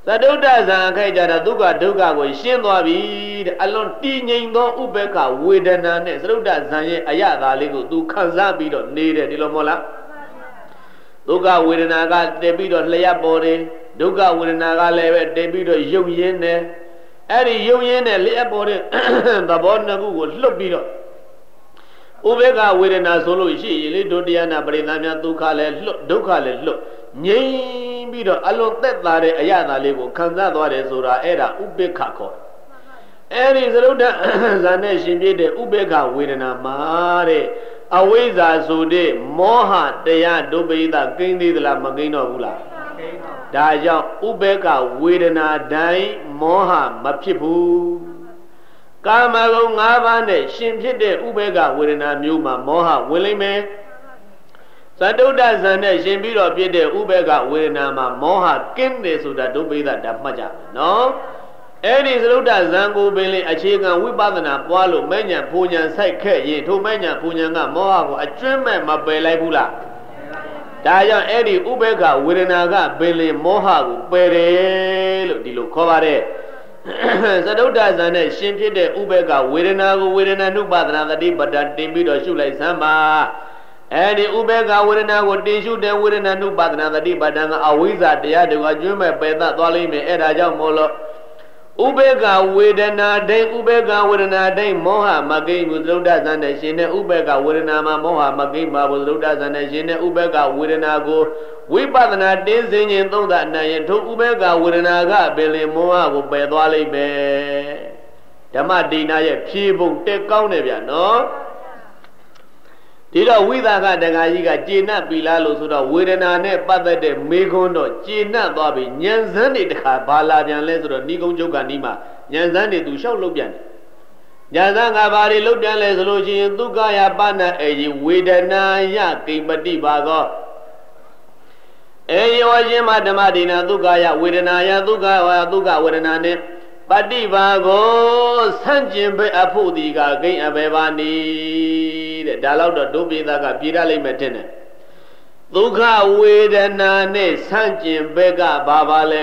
တုဒ္ဒဇံအခိုက်ကြတာဒုက္ခဒုက္ခကိုရှင်းသွားပြီတဲ့အလွန်တည်ငြိမ်သောဥပေက္ခဝေဒနာနဲ့သတုဒ္ဒဇံရဲ့အရသာလေးကိုသူခံစားပြီးတော့နေတယ်ဒီလိုမဟုတ်လားဒုက္ခဝေဒနာကတည်ပြီးတော့လျှပ်ပေါ်တယ်ဒုက္ခဝေဒနာကလည်းပဲတည်ပြီးတော့ယုံရင်းတယ်အဲ့ဒီယုံရင်းနဲ့လျှပ်ပေါ်တဲ့သဘောနှစ်ခုကိုလွတ်ပြီးတော့ဥပေက္ခဝေဒနာဆိုလို့ရှိရင်လေဒုတိယနာပရိသများဒုက္ခလည်းလွတ်ဒုက္ခလည်းလွတ်ငြိမ်ပြီးတော့အလွန်သက်သာတဲ့အရသာလေးကိုခံစားသွားတယ်ဆိုတာအဲ့ဒါဥပေက္ခခေါ်အဲ့ဒီသရုဒ္ဓဇာနဲ့ရှင်ပြည့်တဲ့ဥပေက္ခဝေဒနာမှာတဲ့အဝိဇ္ဇာဆိုတဲ့မောဟတရားဒုပိသကိန်းသေးသလားမကိန်းတော့ဘူးလားဒါကြောင့်ဥပေက္ခဝေဒနာတိုင်းမောဟမဖြစ်ဘူးကာမဂုဏ်၅ပါးနဲ့ရှင်ဖြစ်တဲ့ဥပေက္ခဝေဒနာမျိုးမှာမောဟဝင်လိမ့်မယ်သတုဒ္ဒဇံနဲ့ရှင်ပြီးတော့ဖြစ်တဲ့ဥပေက္ခဝေဒနာမှာမောဟကင်းတယ်ဆိုတာဒုပိသဓမ္မကြမယ်နော်အဲ့ဒီသတုဒ္ဒဇံကိုပင်လေအခြေခံဝိပဿနာပွားလို့မဲ့ညာပူညာဆိုင်ခဲ့ရင်ထိုမဲ့ညာပူညာကမောဟကိုအကျွမ်းမဲ့မပယ်လိုက်ဘူးလားဒါကြောင့်အဲ့ဒီဥပေက္ခဝေဒနာကပင်လေမောဟကိုပယ်တယ်လို့ဒီလိုခေါ်ပါတယ်သတုဒ္ဒဇံနဲ့ရှင်ဖြစ်တဲ့ဥပေက္ခဝေဒနာကိုဝေဒနာနုပါဒနာတတိပတ္တတင်ပြီးတော့ရှုလိုက်စမ်းပါအဲ့ဒီဥပေက္ခဝေဒနာကိုတင်ရှုတဲ့ဝေဒနာနုပါဒနာတတိပတ္တကအဝိဇ္ဇာတရားတွေကကျွမ်းမဲ့ပယ်သသွားလိမ့်မယ်အဲ့ဒါကြောင့်မို့လို့ဥပေက္ခဝေဒနာဒိဋ္ဌဥပေက္ခဝေဒနာဒိဋ္ဌမောဟမကိန်းဘူးသရုဒ္ဒဇံနဲ့ရှင်တဲ့ဥပေက္ခဝေဒနာမှာမောဟမကိန်းပါဘူးသရုဒ္ဒဇံနဲ့ရှင်တဲ့ဥပေက္ခဝေဒနာကိုဝိပဿနာတင်းစင်ခြင်းသုံးသအနံ့ရင်ထိုဥပေက္ခဝေဒနာကပင်လေမောဟကိုပယ်သွားလိမ့်မယ်ဓမ္မဒိဏရဲ့ဖြေပုံတက်ကောင်းတယ်ဗျာနော်ဒီတော့ဝိသကတက္ကကြီးကကျေနပ်ပြီလားလို့ဆိုတော့ဝေဒနာနဲ့ပတ်သက်တဲ့မေခွန်းတော့ကျေနပ်သွားပြီဉာဏ်စမ်းတွေတခါဘာလာပြန်လဲဆိုတော့ဏိကုံချုပ်ကနီးမှာဉာဏ်စမ်းတွေသူလျှောက်လုပ်ပြန်တယ်ဉာဏ်စမ်းကဘာတွေလုပ်ပြန်လဲဆိုလို့ရှိရင်ဒုက္ခယပဏအေယဝေဒနာယကိမ္ပတိပါကောအေယောရှင်မဓမ္မဒိနာဒုက္ခယဝေဒနာယဒုက္ခဝဒုက္ခဝေဒနာနဲ့ပฏิဘာကိုဆန့်ကျင်ဘက်အဖို့ဒီကဂိမ်းအဘေပါနီတဲ့ဒါတော့ဒုပိသကပြေရလိမ့်မယ်ထင်တယ်ဒုက္ခဝေဒနာနဲ့ဆန့်ကျင်ဘက်ကဘာပါလဲ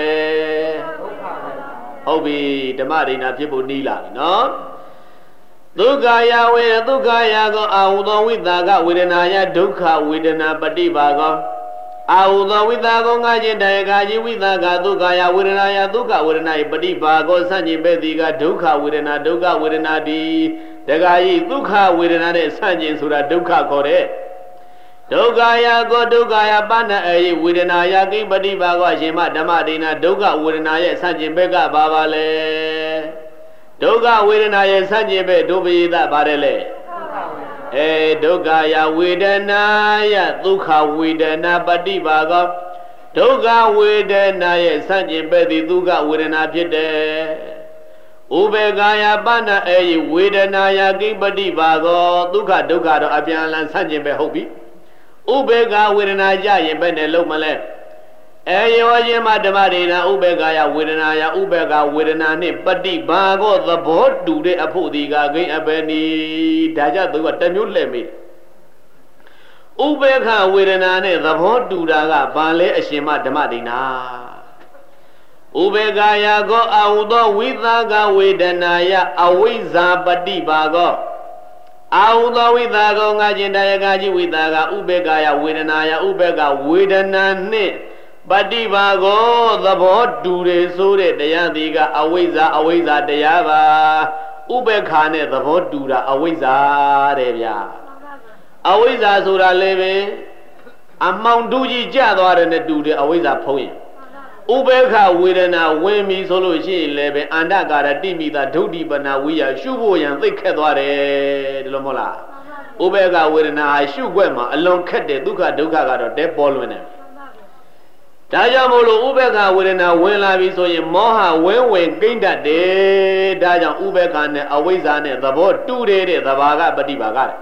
ဟုတ်ပြီဓမ္မဒိနာဖြစ်ဖို့နီးလာပြီနော်ဒုက္ခယဝေဒုက္ခယကောအာဟုသောဝိသကဝေဒနာယဒုက္ခဝေဒနာပฏิဘာကောအာဟုသောဝိသကောငါခြင်းတယကာကြီးဝိသကဒုက္ခယဝေဒနာယဒုက္ခဝေဒနာယပฏิဘာကောဆန့်ကျင်ဘက်ဒီကဒုက္ခဝေဒနာဒုက္ခဝေဒနာဒီတက္ကကြီးဒုက္ခဝေဒနာနဲ့ဆန့်ကျင်ဆိုတာဒုက္ခခေါ်တဲ့ဒုက္ခယကောဒုက္ခယပဏအေဝေဒနာယကိပฏิဘာကောရှင်မဓမ္မဒိနာဒုက္ခဝေဒနာရဲ့ဆန့်ကျင်ဘက်ကဘာပါလဲဒုက္ခဝေဒနာရဲ့ဆန့်ကျင်ဘက်ဒုပိသပါတယ်လေအဲဒုက္ခယဝေဒနာယဒုက္ခဝေဒနာပฏิဘာကောဒုက္ခဝေဒနာရဲ့ဆန့်ကျင်ဘက်သည်ဒုက္ခဝေဒနာဖြစ်တယ်ဥပေက္ခယပဏအေဝေဒနာယကိပฏิဘာကောဒုက္ခဒုက္ခတော့အပြန်အလှန်ဆန့်ကျင်ပဲဟုတ်ပြီဥပေက္ခဝေဒနာကြရင်ဘယ်နဲ့လုံးမလဲအေယောရှင်မဓမ္မဒိနာဥပေက္ခယဝေဒနာယဥပေက္ခဝေဒနာနှင့်ပฏิဘာကောသဘောတူတဲ့အဖို့ဒီကဂိမ်းအပယ်နီဒါကြသူကတမျိုးလှည့်မိဥပေက္ခဝေဒနာနဲ့သဘောတူတာကဘာလဲအရှင်မဓမ္မဒိနာဥပေက္ခယကောအာဟုသောဝိသကဝေဒနာယအဝိဇ္ဇာပฏิဘာကောအာဟုသောဝိသကောငါခြင်းတယကာကြီးဝိသကဥပေက္ခယဝေဒနာယဥပေက္ခဝေဒနာနှင့်ပฏิဘာကောသဘောတူတယ်ဆိုတဲ့တရားဒီကအဝိဇ္ဇာအဝိဇ္ဇာတရားပါဥပေက္ခနဲ့သဘောတူတာအဝိဇ္ဇာတဲ့ဗျာအဝိဇ္ဇာဆိုတာလည်းပဲအမောင်တူကြီးကြသွားတယ်နဲ့တူတယ်အဝိဇ္ဇာဖုံးရင်ဥပေက္ခဝေဒနာဝင်ပြီဆိုလို့ရှိရင်လည်းပဲအန္တကာရတိမိတာဒုဋ္ဌိပနာဝိယရှုဖို့ရန်သိခက်သွားတယ်ဒီလိုမဟုတ်လားဥပေက္ခဝေဒနာဟာရှုွက်မှာအလွန်ခက်တယ်ဒုက္ခဒုက္ခကတော့တဲပေါ်လွင်တယ်ဒါကြောင့်မို့လို့ဥပေက္ခဝေဒနာဝင်လာပြီဆိုရင်မောဟဝင်းဝင်ကိမ့်တတ်တယ်ဒါကြောင့်ဥပေက္ခနဲ့အဝိဇ္ဇာနဲ့သဘောတူတယ်တဲ့သဘာကပฏิဘာကတဲ့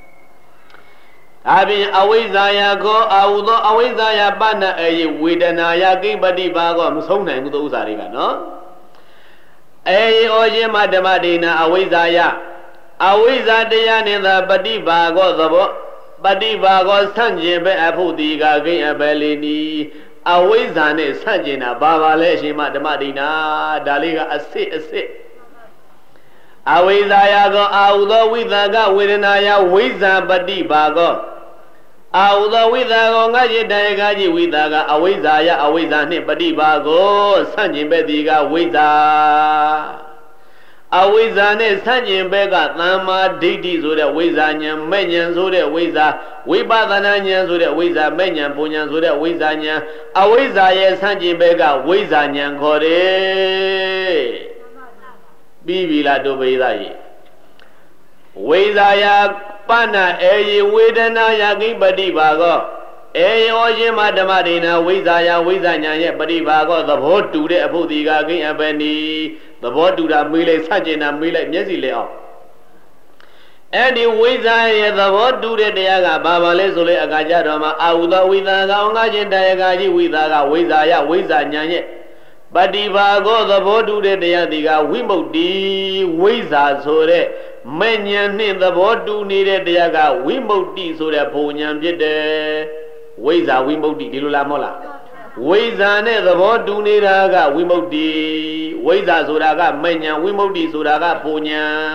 ဒါပြင်အဝိဇ္ဇာယကောအာဟုသောအဝိဇ္ဇာယပဏအေဝေဒနာယကိပฏิဘာကောမဆုံးနိုင်ဘူးသူဥစ္စာတွေကနော်အေဩရှင်မဓမ္မဒိနာအဝိဇ္ဇာယအဝိဇ္ဇာတရားနဲ့သာပฏิဘာကောသဘောပฏิဘာကောဆန့်ကျင်ဘက်အဖို့ဒီကကိအပလီနီအဝိဇ္ဇာနဲ့ဆန့်ကျင်တာဘာပါလဲအရှင်မဓမ္မဒိနာဒါလေးကအစစ်အစစ်အဝိဇ္ဇာယကောအာဟုသောဝိသကဝေဒနာယဝိဇ္ဇာပฏิပါကောအာဟုသောဝိသကောငါจิตတယကကြီးဝိသကအဝိဇ္ဇာယအဝိဇ္ဇာနှင့်ပฏิပါကောဆန့်ကျင်ဘက်ဒီကဝိဇ္ဇာအဝိဇ္ဇာနဲ့ဆန့်ကျင်ဘက်ကသမ္မာဒိဋ္ဌိဆိုတဲ့ဝိဇ္ဇာဉာဏ်မဲ့ဉာဏ်ဆိုတဲ့ဝိဇ္ဇာဝိပဿနာဉာဏ်ဆိုတဲ့ဝိဇ္ဇာမဲ့ဉာဏ်ပူဉာဏ်ဆိုတဲ့ဝိဇ္ဇာဉာဏ်အဝိဇ္ဇာရဲ့ဆန့်ကျင်ဘက်ကဝိဇ္ဇာဉာဏ်ခေါ်တယ်ပြီးပြီလားတို့ပိသားကြီးဝိဇ္ဇာယပဏ္ဏအေယဝေဒနာယကိပฏิပါကောအေယောရှင်မဓမ္မဒိနာဝိဇ္ဇာယဝိဇ္ဇာဉာဏ်ရဲ့ပฏิပါကောသဘောတူတဲ့အဖို့ဒီကကိအပနိသဘောတူတာမေးလိုက်ဆန့်ကျင်တာမေးလိုက်မျက်စိလဲအောင်အဲ့ဒီဝိဇ္ဇာရဲ့သဘောတူတဲ့တရားကဘာပါလဲဆိုလေအခါကြတော့မှအာဟုသောဝိသကောင်ငါချင်းတရားကကြီးဝိသကဝိဇ္ဇာယဝိဇ္ဇာဉာဏ်ရဲ့ပฏิပါကောသဘောတူတဲ့တရားဒီကဝိမု ക്തി ဝိဇ္ဇာဆိုတဲ့မဲ့ဉာဏ်နှင့်သဘောတူနေတဲ့တရားကဝိမု ക്തി ဆိုတဲ့ဘုံဉာဏ်ဖြစ်တယ်ဝိဇ္ဇာဝိမု ക്തി ဒီလိုလားမဟုတ်လားဝိဇ္ဇာနဲ့သဘောတူနေတာကဝိမု ക്തി ဝိဇ္ဇာဆိုတာကမဲ့ဉာဏ်ဝိမု ക്തി ဆိုတာကဘုံဉာဏ်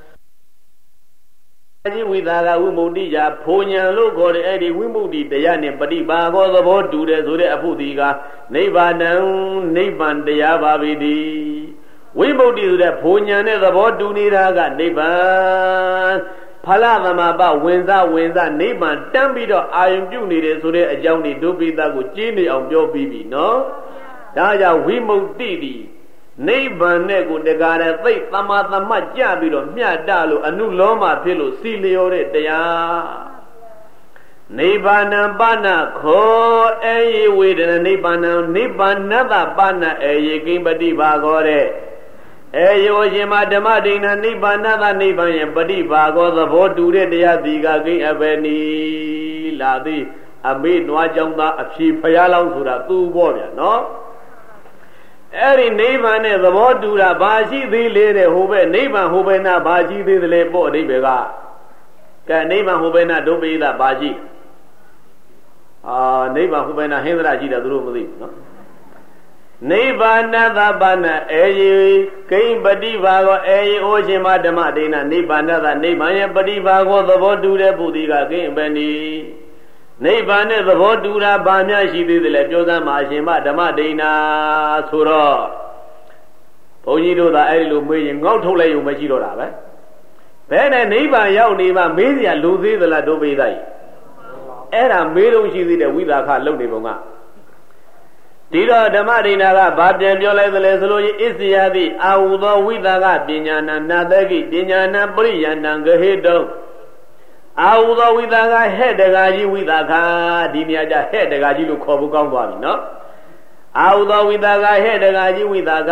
အကြီးဝိသကဝိမု ക്തി ညာဘုံဉာဏ်လို့ခေါ်တဲ့အဲ့ဒီဝိမု ക്തി တရားနဲ့ပฏิပါကောသဘောတူတယ်ဆိုတဲ့အဖို့ဒီကနိဗ္ဗာန်နိဗ္ဗာန်တရားပါပြီဒီဝိမု ക്തി ဆိုတဲ့ဘုံဉာဏ်နဲ့သဘောတူနေတာကနိဗ္ဗာန်ဖလသမပဝင်စားဝင်စားနိဗ္ဗာန်တန်းပြီးတော့အာယုံပြုနေတယ်ဆိုတဲ့အကြောင်းဒီဒုပိသကိုကျင်းနေအောင်ပြောပြီးပြီနော်ဒါကြောင့်ဝိမု ക്തി ဒီနိဗ္ဗာန်နဲ့ကိုတကားတဲ့သိသမာသမတ်ကြပြီးတော့မျှတလို့အနုလောမဖြစ်လို့စီလျော်တဲ့တရားနိဗ္ဗာန်ပဏခောအေယဝေဒနာနိဗ္ဗာန်နိဗ္ဗာန်တပဏအေယကိပฏิပါကောတဲ့အေယောရှင်မဓမ္မဒိဏနိဗ္ဗာန်တနိဗ္ဗာန်ရဲ့ပฏิပါကောသဘောတူတဲ့တရားဒီကကိအဘေနီလာသည်အမေနွားကြောင့်သာအဖြေဖျားလောင်းဆိုတာသူ့ဘောဗျာနော်အဲ့ဒီနိဗ္ဗာန်နဲ့သဘောတူတာဘာရှိသေးလဲတဲ့ဟိုဘက်နိဗ္ဗာန်ဟိုဘက်နာဘာရှိသေးတယ်လဲပေါ့အဓိပ္ပာယ်ကကဲနိဗ္ဗာန်ဟိုဘက်နာဒုပိသဘာရှိအာနိဗ္ဗာန်ဟိုဘက်နာဟိန္ဒရာရှိတယ်သူတို့မသိဘူးနော်နိဗ္ဗာန်တပဏအေယကိပฏิပါကောအေယဩရှင်မဓမ္မဒိဏနိဗ္ဗာန်တနိဗ္ဗာန်ရဲ့ပฏิပါကောသဘောတူတဲ့ပုတိကကိအပနိနိဗ္ဗာန်နဲ့သဘောတူတာဘာများရှိသေးတယ်လဲပြောစမ်းပါရှင်မဓမ္မဒိဏဆိုတော့ဘုန်းကြီးတို့သာအဲ့ဒီလိုမေးရင်ငေါက်ထုတ်လိုက်ရုံမရှိတော့တာပဲဘယ်နဲ့နိဗ္ဗာန်ရောက်နေမှမေးစရာလိုသေးသလားဒုပိသကြီးအဲ့ဒါမေးလို့ရှိသေးတယ်ဝိသခလုံနေပုံကဒီတော့ဓမ္မဒိဏကဘာပြန်ပြောလိုက်သလဲဆိုလို့ဣစ္စယတိအာဟုသောဝိသကပညာနာနာတကိပညာနာပရိယန္တံဂဟေတုအာဟုသောဝိသကဟဲ့တကာကြီးဝိသကဒီနေရာကျဟဲ့တကာကြီးလို့ခေါ်ဖို့ကောင်းသွားပြီနော်အာဟုသောဝိသကဟဲ့တကာကြီးဝိသက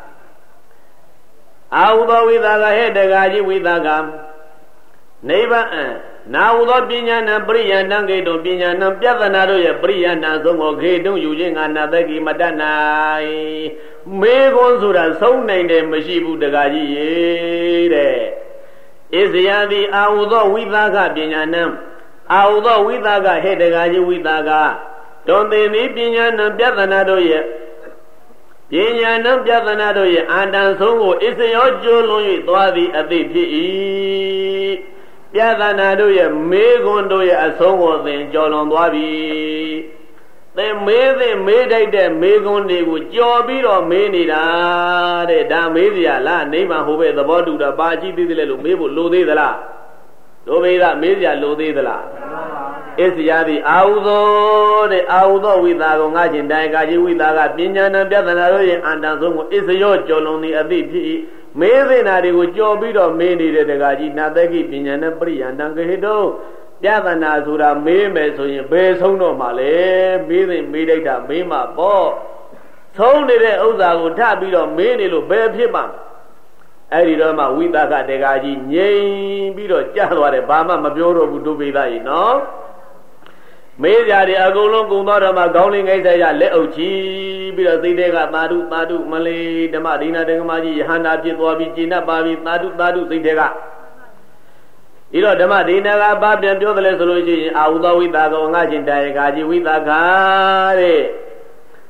အာဟုသောဝိသကဟဲ့တကာကြီးဝိသကနိဗ္ဗာန်နာဟုသောပညာနာပရိယန္တံဂေတုပညာနာပြဿနာတို့ရဲ့ပရိယန္တဆုံးကိုဂေတုယူခြင်းငါနာတကိမတတ်နိုင်မေခွန်းဆိုတာဆုံးနိုင်တယ်မရှိဘူးတကာကြီးရေတဲ့ဣဇယတိအာဟုသောဝိသကပညာနာအာဟုသောဝိသကဟဲ့တကာကြီးဝိသကတွန်သိမိပညာနာပြဿနာတို့ရဲ့ပညာနာပြဿနာတို့ရဲ့အာတန်ဆုံးကိုဣဇယောကျိုးလွန်၍သွားသည်အသိဖြစ်၏ပြဿနာတို့ရဲ့မေခွန်းတို့ရဲ့အဆုံးကိုသင်ကြော်လွန်သွားပြီသင်မေးသင်မေးတိုက်တဲ့မေခွန်းတွေကိုကြော်ပြီးတော့မေးနေတာတဲ့ဒါမေးစရာလားနိဗ္ဗာန်ဟိုဘက်သဘောတူတာပါရှိသေးတယ်လို့မေးဖို့လိုသေးသလားတို့မေးတာမေးစရာလိုသေးသလားဣစ္စယတိအာဟုသောတဲ့အာဟုသောဝိသကောငါချင်းတိုင်ကာကြီးဝိသကပညာနာပြဿနာတို့ရဲ့အန္တန်ဆုံးကိုဣစ္စယောကြော်လွန်သည်အသိဖြစ်၏မေးသိနာတွေကိုကြော်ပြီးတော့မေးနေတဲ့တကာကြီးနာတကိပညာနဲ့ပရိယန္တံဂဟေတုပြဿနာဆိုတာမေးမယ်ဆိုရင်ဘယ်ဆုံးတော့မှလဲမေးသိမေးလိုက်တာမေးမှာပေါ့ဆုံးနေတဲ့ဥစ္စာကိုထပြီးတော့မေးနေလို့ဘယ်ဖြစ်မှာအဲ့ဒီတော့မှဝိသကတကာကြီးငြိမ်ပြီးတော့ကြားသွားတယ်ဘာမှမပြောတော့ဘူးဒုပိသကြီးနော်မေးကြတယ်အကုန်လုံးကုံသွားတော့မှခေါင်းလေးငိမ့်ဆက်ရလက်အုပ်ချီပြီးတော့စိတ်တွေကသာဓုသာဓုမလေးဓမ္မဒိဏဓမ္မကြီးယဟန္တာဖြစ်သွားပြီးကျင့်တတ်ပါပြီသာဓုသာဓုစိတ်တွေကဒီတော့ဓမ္မဒိဏကဘာပြန်ပြောတယ်လဲဆိုလို့ရှိရင်အာဟုသောဝိသကောငါချင်းတိုင်ကာကြီးဝိသကတဲ့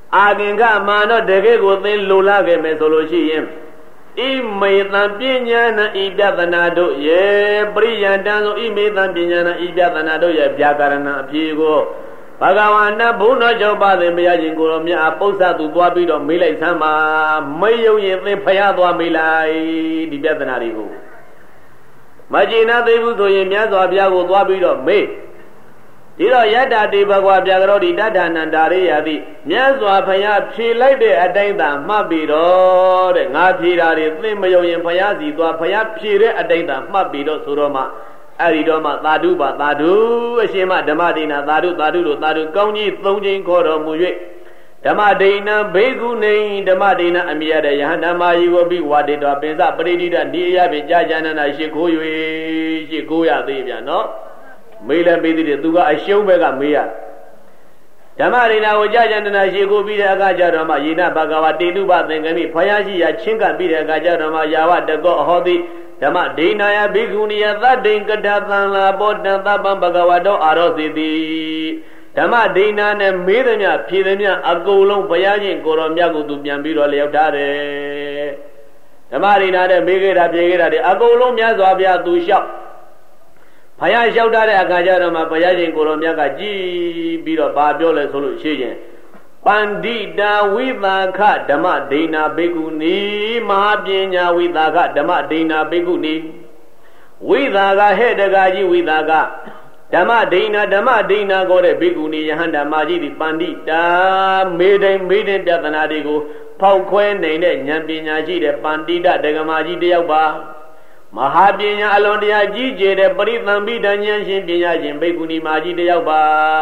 အာကင်ကမာနောတကယ်ကိုသင်လိုလားခဲ့မယ်ဆိုလို့ရှိရင်ဣမေတံပညာနာဣပြသနာတို့ရဲ့ပရိယံတံဆိုဣမေတံပညာနာဣပြသနာတို့ရဲ့ဗျာကရဏအဖြေကိုဘဂဝါနဘုန်းတော်ကြောင့်ပါသည်မရခြင်းကိုယ်တော်မြတ်အပု္ပ္ပသူသွားပြီးတော့မေးလိုက်ဆမ်းပါမေးရုံရင်သင်ဖျားသွားမေးလိုက်ဒီပြဿနာတွေကိုမကျေနပ်သေးဘူးဆိုရင်မြတ်စွာဘုရားကိုသွားပြီးတော့မေးဒီတော့ယတ္တတိဘဂဝါဗျာကရောတိတဋ္ဌာနန္တာရိယတိမြတ်စွာဘုရားဖြေလိုက်တဲ့အတိုင်းသာမှတ်ပြီးတော့တဲ့ငါဖြေတာတွေသင်မယုံရင်ဘုရားစီသွားဘုရားဖြေတဲ့အတိုင်းသာမှတ်ပြီးတော့ဆိုတော့မှအဲ့ဒီတော့မှသာဓုပါသာဓုအရှင်မဓမ္မဒိဏသာဓုသာဓုတို့သာဓုကောင်းကြီးသုံးခြင်းခေါ်တော်မူ၍ဓမ္မဒိဏဘေကုနေဓမ္မဒိဏအမိရတဲ့ယဟန္တာမယီကိုပြီးဝါတေတော်ပင်စပရိဒိတနေရဖြင့်ကြာကြာနာနာရှိခိုး၍ရှိခိုးရသေးပြန်နော်မေးလည်းမေးသေးတယ်သူကအရှုံးဘက်ကမေးရဓမ္မဒိဏကိုကြာကြာနာနာရှိခိုးပြီးတဲ့အခါကျတော့မှယေနဘဂဝါတေတုပသင်္ကမိဖယားရှိရာချင်းကပ်ပြီးတဲ့အခါကျတော့မှယာဝတကောအဟောတိဓမ္မဒိဏယဘိက္ခုနိယသတ္တိကတသံလာဘောတံသဗ္ဗံဘဂဝတောအာရောစီတိဓမ္မဒိဏနဲ့မေးသည်မြဖြေသည်မြအကုန်လုံးဘုရားရှင်ကိုတော်မြတ်ကိုသူပြန်ပြီးတော့လျောက်ထားတယ်ဓမ္မဒိဏနဲ့မေးခဲ့တာဖြေခဲ့တာတွေအကုန်လုံးမြတ်စွာဘုရားသူလျှောက်ဘုရားလျှောက်ထားတဲ့အခါကျတော့မှဘုရားရှင်ကိုတော်မြတ်ကကြည်ပြီးတော့ဗာပြောလဲဆိုလို့ရှိရင်ပန္တိတာဝိသခဓမ္မဒိဏဘိက္ခုနီမဟာပညာဝိသခဓမ္မဒိဏဘိက္ခုနီဝိသကဟဲ့တကာကြီးဝိသကဓမ္မဒိဏဓမ္မဒိဏကိုတဲ့ဘိက္ခုနီယဟန္တာမကြီးဒီပန္တိတာမေတိုင်းမေတိုင်းပြဿနာတွေကိုဖောက်ခွဲနိုင်တဲ့ဉာဏ်ပညာရှိတဲ့ပန္တိတဒဂမကြီးတယောက်ပါမဟာပညာအလွန်တရာကြီးကျယ်တဲ့ပရိသံပိတဉာဏ်ရှင်ပညာရှင်ဘိက္ခုနီမကြီးတယောက်ပါ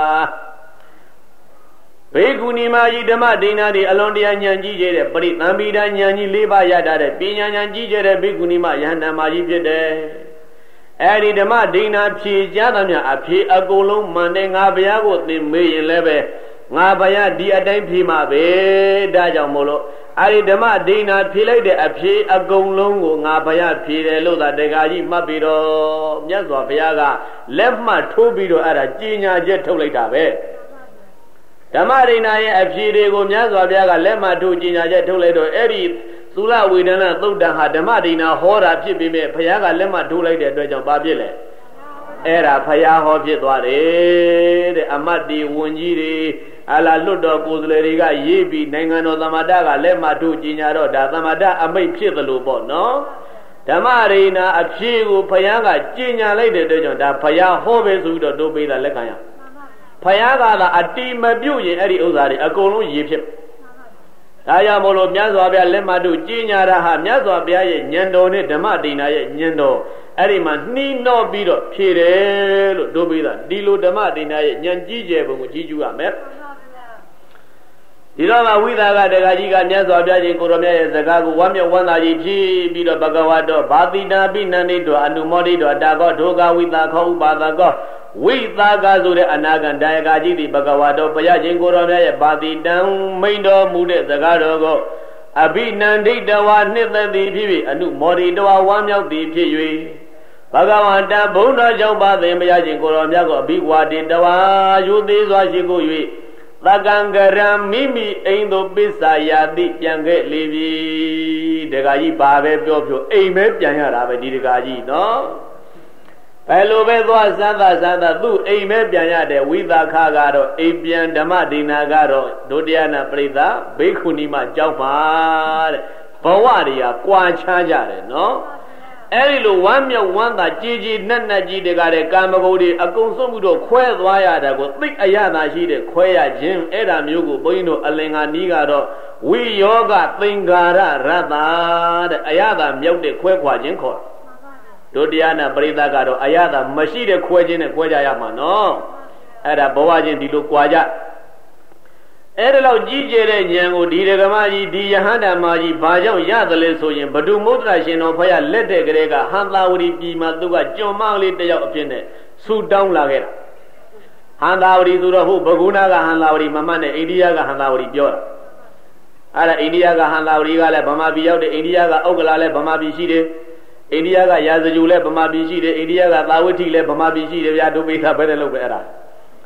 ဘေကုဏီမာကြီးဓမ္မဒိဏတွေအလွန်တရာဉာဏ်ကြီးကျတဲ့ပရိသံပိဒဉာဏ်ကြီး၄ပါးရတာတဲ့ပညာဉာဏ်ကြီးကျတဲ့ဘေကုဏီမယဟန္တာမကြီးဖြစ်တယ်အဲဒီဓမ္မဒိဏဖြေကြသမျှအဖြေအကုန်လုံးမှန်တယ်ငါဘုရားကိုသင်မေးရင်လည်းပဲငါဘုရားဒီအတိုင်းဖြေမှာပဲဒါကြောင့်မို့လို့အဲဒီဓမ္မဒိဏဖြေလိုက်တဲ့အဖြေအကုန်လုံးကိုငါဘုရားဖြေတယ်လို့သာတရားကြီးမှတ်ပြီးတော့မြတ်စွာဘုရားကလက်မှတ်ထိုးပြီးတော့အဲ့ဒါကြီးညာချက်ထုတ်လိုက်တာပဲဓမ္မဒိဏရဲ့အဖြေတွေကိုမြတ်စွာဘုရားကလက်မှတ်ထိုးကြီးညာချက်ထုတ်လိုက်တော့အဲ့ဒီသုလဝေဒနာသုတ်တံဟာဓမ္မဒိဏဟောတာဖြစ်ပြီးမြဲဘုရားကလက်မှတ်ထိုးလိုက်တဲ့အတွက်ကြောင့်ဘာဖြစ်လဲအဲ့ဒါဘုရားဟောဖြစ်သွားတယ်တဲ့အမတ်ဒီဝန်ကြီးတွေအလားလွတ်တော်ကိုယ်စားလှယ်တွေကရေးပြီးနိုင်ငံတော်သမ္မတကလက်မှတ်ထိုးကြီးညာတော့ဒါသမ္မတအမိန့်ဖြစ်သလိုပေါ့နော်ဓမ္မဒိဏအဖြေကိုဘုရားကကြီးညာလိုက်တဲ့အတွက်ကြောင့်ဒါဘုရားဟောပဲဆိုပြီးတော့တို့ပေးတာလက်ခံရဘုရားကသာအတိမပြုတ်ရင်အဲ့ဒီဥစ္စာတွေအကုန်လုံးရည်ဖြစ်ဒါကြောင့်မို့လို့မြတ်စွာဘုရားလက်မှတ်တို့ကြီးညာတာဟာမြတ်စွာဘုရားရဲ့ဉာဏ်တော်နဲ့ဓမ္မဒိဏရဲ့ဉာဏ်တော်အဲ့ဒီမှာနှီးနှောပြီးတော့ဖြေတယ်လို့တို့ပေးတာဒီလိုဓမ္မဒိဏရဲ့ဉာဏ်ကြီးကျယ်ပုံကိုကြီးကျူးရမယ်ဒီတော့မှဝိသကတကကြီးကမြတ်စွာဘုရားရှင်ကိုရောမြတ်ရဲ့စကားကိုဝမ်းမြောက်ဝမ်းသာကြီးဖြည့်ပြီးတော့ဘဂဝါတော်ဘာတိတာပိနန္ဒိတောအနုမောဒိတောတာကောဒုက္ခဝိသခောဥပါဒကောဝိသကဆိုတဲ့အနာဂံဒါယကကြီးဒီဘဂဝါတော်ဘုရားရှင်ကိုရောမြတ်ရဲ့ဘာတိတံမိန်တော်မူတဲ့စကားတော်ကိုအဘိနန္ဒိတဝါနှစ်သက်သည်ဖြစ်၍အနုမောဒိတဝါဝမ်းမြောက်သည်ဖြစ်၍ဘဂဝါတဘုန်းတော်ကြောင့်ပါသည်ဘုရားရှင်ကိုရောမြတ်ကိုအဘိဝါတိတဝါယူသေးစွာရှိကို၍သကံကရံမိမိအိမ်သို့ပစ္ဆာယာတိပြန်ခဲ့လေပြီဒကာကြီးဘာပဲပြောပြောအိမ်ပဲပြန်ရတာပဲဒီဒကာကြီးနော်ဘယ်လိုပဲသွားစမ်းသာစမ်းသာသူ့အိမ်ပဲပြန်ရတယ်ဝိသခကတော့အိမ်ပြန်ဓမ္မဒိဏကတော့ဒုတိယနာပရိသဘိက္ခုနီမကြောက်ပါတဲ့ဘဝတွေကကွာခြားကြတယ်နော်အဲ့ဒီလိုဝမ်းမြောက်ဝမ်းသာကြည်ကြည်နက်နက်ကြီးတကားတဲ့ကာမဂုဏ်တွေအကုန်ဆုံးမှုတော့ခွဲသွားရတာကိုသိအရသာရှိတဲ့ခွဲရခြင်းအဲ့ဒါမျိုးကိုဘုန်းကြီးတို့အလင်္ကာနီးကတော့ဝိယောဂသင်္ကာရရတ္တာတဲ့အရသာမြောက်တဲ့ခွဲခွာခြင်းခေါ်ဒုတိယနာပရိသကတော့အရသာမရှိတဲ့ခွဲခြင်းနဲ့ခွဲကြရမှာနော်အဲ့ဒါဘဝချင်းဒီလိုကွာကြအဲ့ဒါလောက်ကြီးကျယ်တဲ့ဉာဏ်ကိုဒီဒကမကြီးဒီယဟန္တာမကြီးဘာကြောင့်ရသလဲဆိုရင်ဘဒုမုဒ္ဒရာရှင်တော်ဖယားလက်တဲ့ကလေးကဟန္တာဝရီပြည်မှာသူကကြွန်မလေးတယောက်အဖြစ်နဲ့ဆူတောင်းလာခဲ့တာဟန္တာဝရီဆိုတော့ဟုတ်ဘဂုဏကဟန္တာဝရီမမတ်နဲ့အိန္ဒိယကဟန္တာဝရီပြောတာအဲ့ဒါအိန္ဒိယကဟန္တာဝရီကလည်းဗမာပြည်ရောက်တယ်အိန္ဒိယကဥက္ကလာလည်းဗမာပြည်ရှိတယ်အိန္ဒိယကရာဇဂျူလည်းဗမာပြည်ရှိတယ်အိန္ဒိယကသာဝတိလည်းဗမာပြည်ရှိတယ်ဗျာဒုပိသဘယ်နဲ့လုပ်ပဲအဲ့ဒါ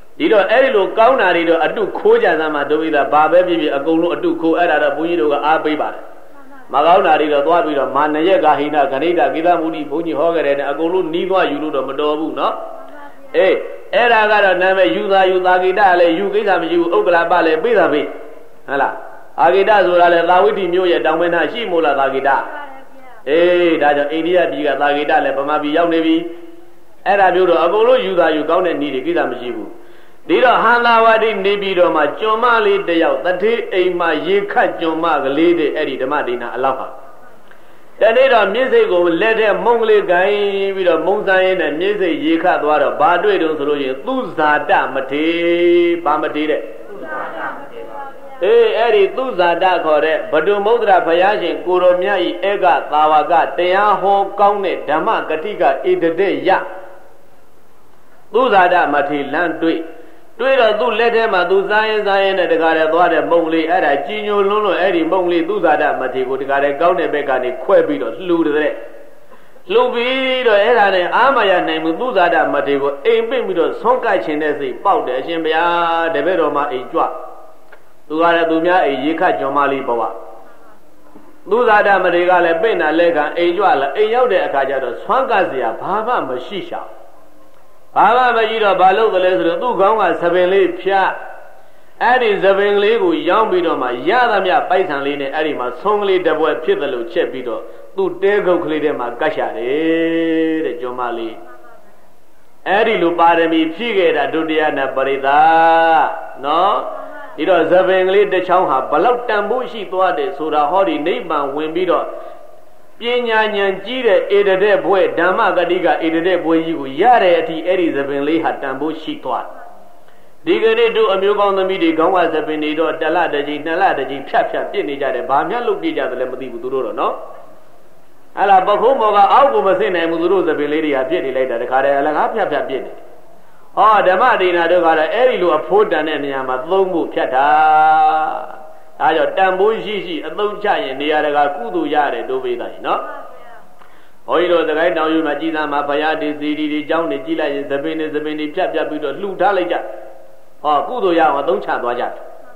ဒီတော့အဲ့ဒီလိုကောင်းတာတွေတော့အတုခိုးကြစမ်းမှတို့ပြီးသားဘာပဲဖြစ်ဖြစ်အကုန်လုံးအတုခိုးအဲ့ဒါတော့ဘုန်းကြီးတို့ကအားပေးပါတယ်မကောင်းတာတွေတော့သွားပြီးတော့မာနယက်ကဟိနဂဏိတကိသမှုတိဘုန်းကြီးဟောခဲ့တယ်နဲ့အကုန်လုံးနီးသွားယူလို့တော့မတော်ဘူးနော်အေးအဲ့ဒါကတော့နာမည်ယူသာယူသာဂိတလည်းယူကိစ္စမရှိဘူးဥက္ကလာပလည်းပေးတာပေးဟုတ်လားအာဂိတဆိုတာလည်းသာဝိတ္တိမြို့ရဲ့တောင်ပင်နာရှိမို့လားသာဂိတအေးဒါကြောင့်အိန္ဒိယပြည်ကသာဂိတလည်းဗမာပြည်ရောက်နေပြီအဲ့ဒါမျိုးတော့အကုန်လုံးယူသာယူကောင်းတဲ့နည်းတွေကိစ္စမရှိဘူးဒီတော့ဟန္တာဝတိနေပြီးတော့မှကျွန်းမလေးတယောက်တထေးအိမ်မှာရေခတ်ကျွန်းမကလေးတဲ့အဲ့ဒီဓမ္မဒိနာအလောက်ပါတနေ့တော့မြစ်စိတ်ကိုလက်ထဲမုံကလေးကိုင်းပြီးတော့မုံဆိုင်ရင်းနဲ့မြစ်စိတ်ရေခတ်သွားတော့ဘာတွေ့တုံးဆိုလို့ရင်သူဇာတမထေဘာမထေတဲ့သူဇာတမထေပါဗျာအေးအဲ့ဒီသူဇာတခေါ်တဲ့ဗဒုမုဒ္ဒရာဘုရားရှင်ကိုရောမြတ်ဤဧကသာဝကတရားဟောကောင်းတဲ့ဓမ္မဂတိကဣတတေယသူဇာတမထေလမ်းတွေ့တွေ့တော့သူ့လက်ထဲမှာသူစားရင်စားရင်နဲ့တခါတည်းသွားတဲ့မုံလေးအဲ့ဒါကြီးညိုလွန်းလွန်းအဲ့ဒီမုံလေးသူ့ဇာတမထေကိုတခါတည်းကောင်းတဲ့ဘက်ကနေခွဲပြီးတော့လှူတဲ့လှူပြီးတော့အဲ့ဒါနဲ့အာမရနိုင်မှုသူ့ဇာတမထေကိုအိမ်ပင့်ပြီးတော့ဆွန့်ကတ်ခြင်းတဲ့စိတ်ပေါက်တယ်အရှင်ဘုရားတပည့်တော်မှာအိမ်ကြွသူကလည်းသူများအိမ်ရေခတ်ကြွန်မလေးဘဝသူ့ဇာတမထေကလည်းပင့်တာလက်ခံအိမ်ကြွလာအိမ်ရောက်တဲ့အခါကျတော့ဆွန့်ကတ်စရာဘာမှမရှိရှာဘာမှမကြည့်တော့ဘာလို့ကလေးဆိုတော့သူ့ခေါင်းကသပင်လေးဖြတ်အဲ့ဒီသပင်လေးကိုရောင်းပြီးတော့မှရသမျှပိုက်ဆံလေးနဲ့အဲ့ဒီမှာဆုံးကလေးတစ်ပွဲဖြစ်တယ်လို့ချက်ပြီးတော့သူ့တဲကုတ်ကလေးထဲမှာကတ်ရှာတယ်တဲ့ကျွန်းမလေးအဲ့ဒီလိုပါရမီဖြည့်ခဲ့တာဒုတိယနာပရိသနော်ဒီတော့သပင်ကလေးတစ်ချောင်းဟာဘလောက်တန်ဖို့ရှိသွားတယ်ဆိုတာဟောဒီနိဗ္ဗာန်ဝင်ပြီးတော့ပညာဉာဏ်ကြီးတဲ့ဧတတဲ့ဘွဲဓမ္မဂတိကဧတတဲ့ဘွဲကြီးကိုရတဲ့အထိအဲ့ဒီသပင်လေးဟာတန်ဖို့ရှိသွားဒီကနေ့တို့အမျိုးကောင်းသမီးတွေခေါင်းကသပင်တွေတော့တလတကြီးနှစ်လတကြီးဖြတ်ဖြတ်ပြစ်နေကြတယ်ဘာမှလုပ်ပြကြတယ်လည်းမသိဘူးသူတို့တော့နော်အဲ့လားပခုံးမော်ကအောက်ကိုမသိနိုင်ဘူးသူတို့သပင်လေးတွေကပြစ်နေလိုက်တာတခါတည်းအလကားဖြတ်ဖြတ်ပြစ်နေဟောဓမ္မဒိနာတို့ကတော့အဲ့ဒီလိုအဖိုးတန်တဲ့နေရာမှာသုံးဖို့ဖြတ်တာဒါကြောင့်တန်ဖိုးရှိရှိအသုံးချရင်နေရာတကာကုသိုလ်ရတယ်တို့ပေးတာကြီးနော်ဘုန်းကြီးတို့သခိုင်းတောင်ယူမှာကြည်သာမှာဘုရားဒီစီဒီဒီเจ้าနေကြည်လိုက်ရင်သပင်နေသပင်နေဖြတ်ဖြတ်ပြီးတော့လှူထားလိုက်ကြဟောကုသိုလ်ရအောင်အသုံးချသွားကြ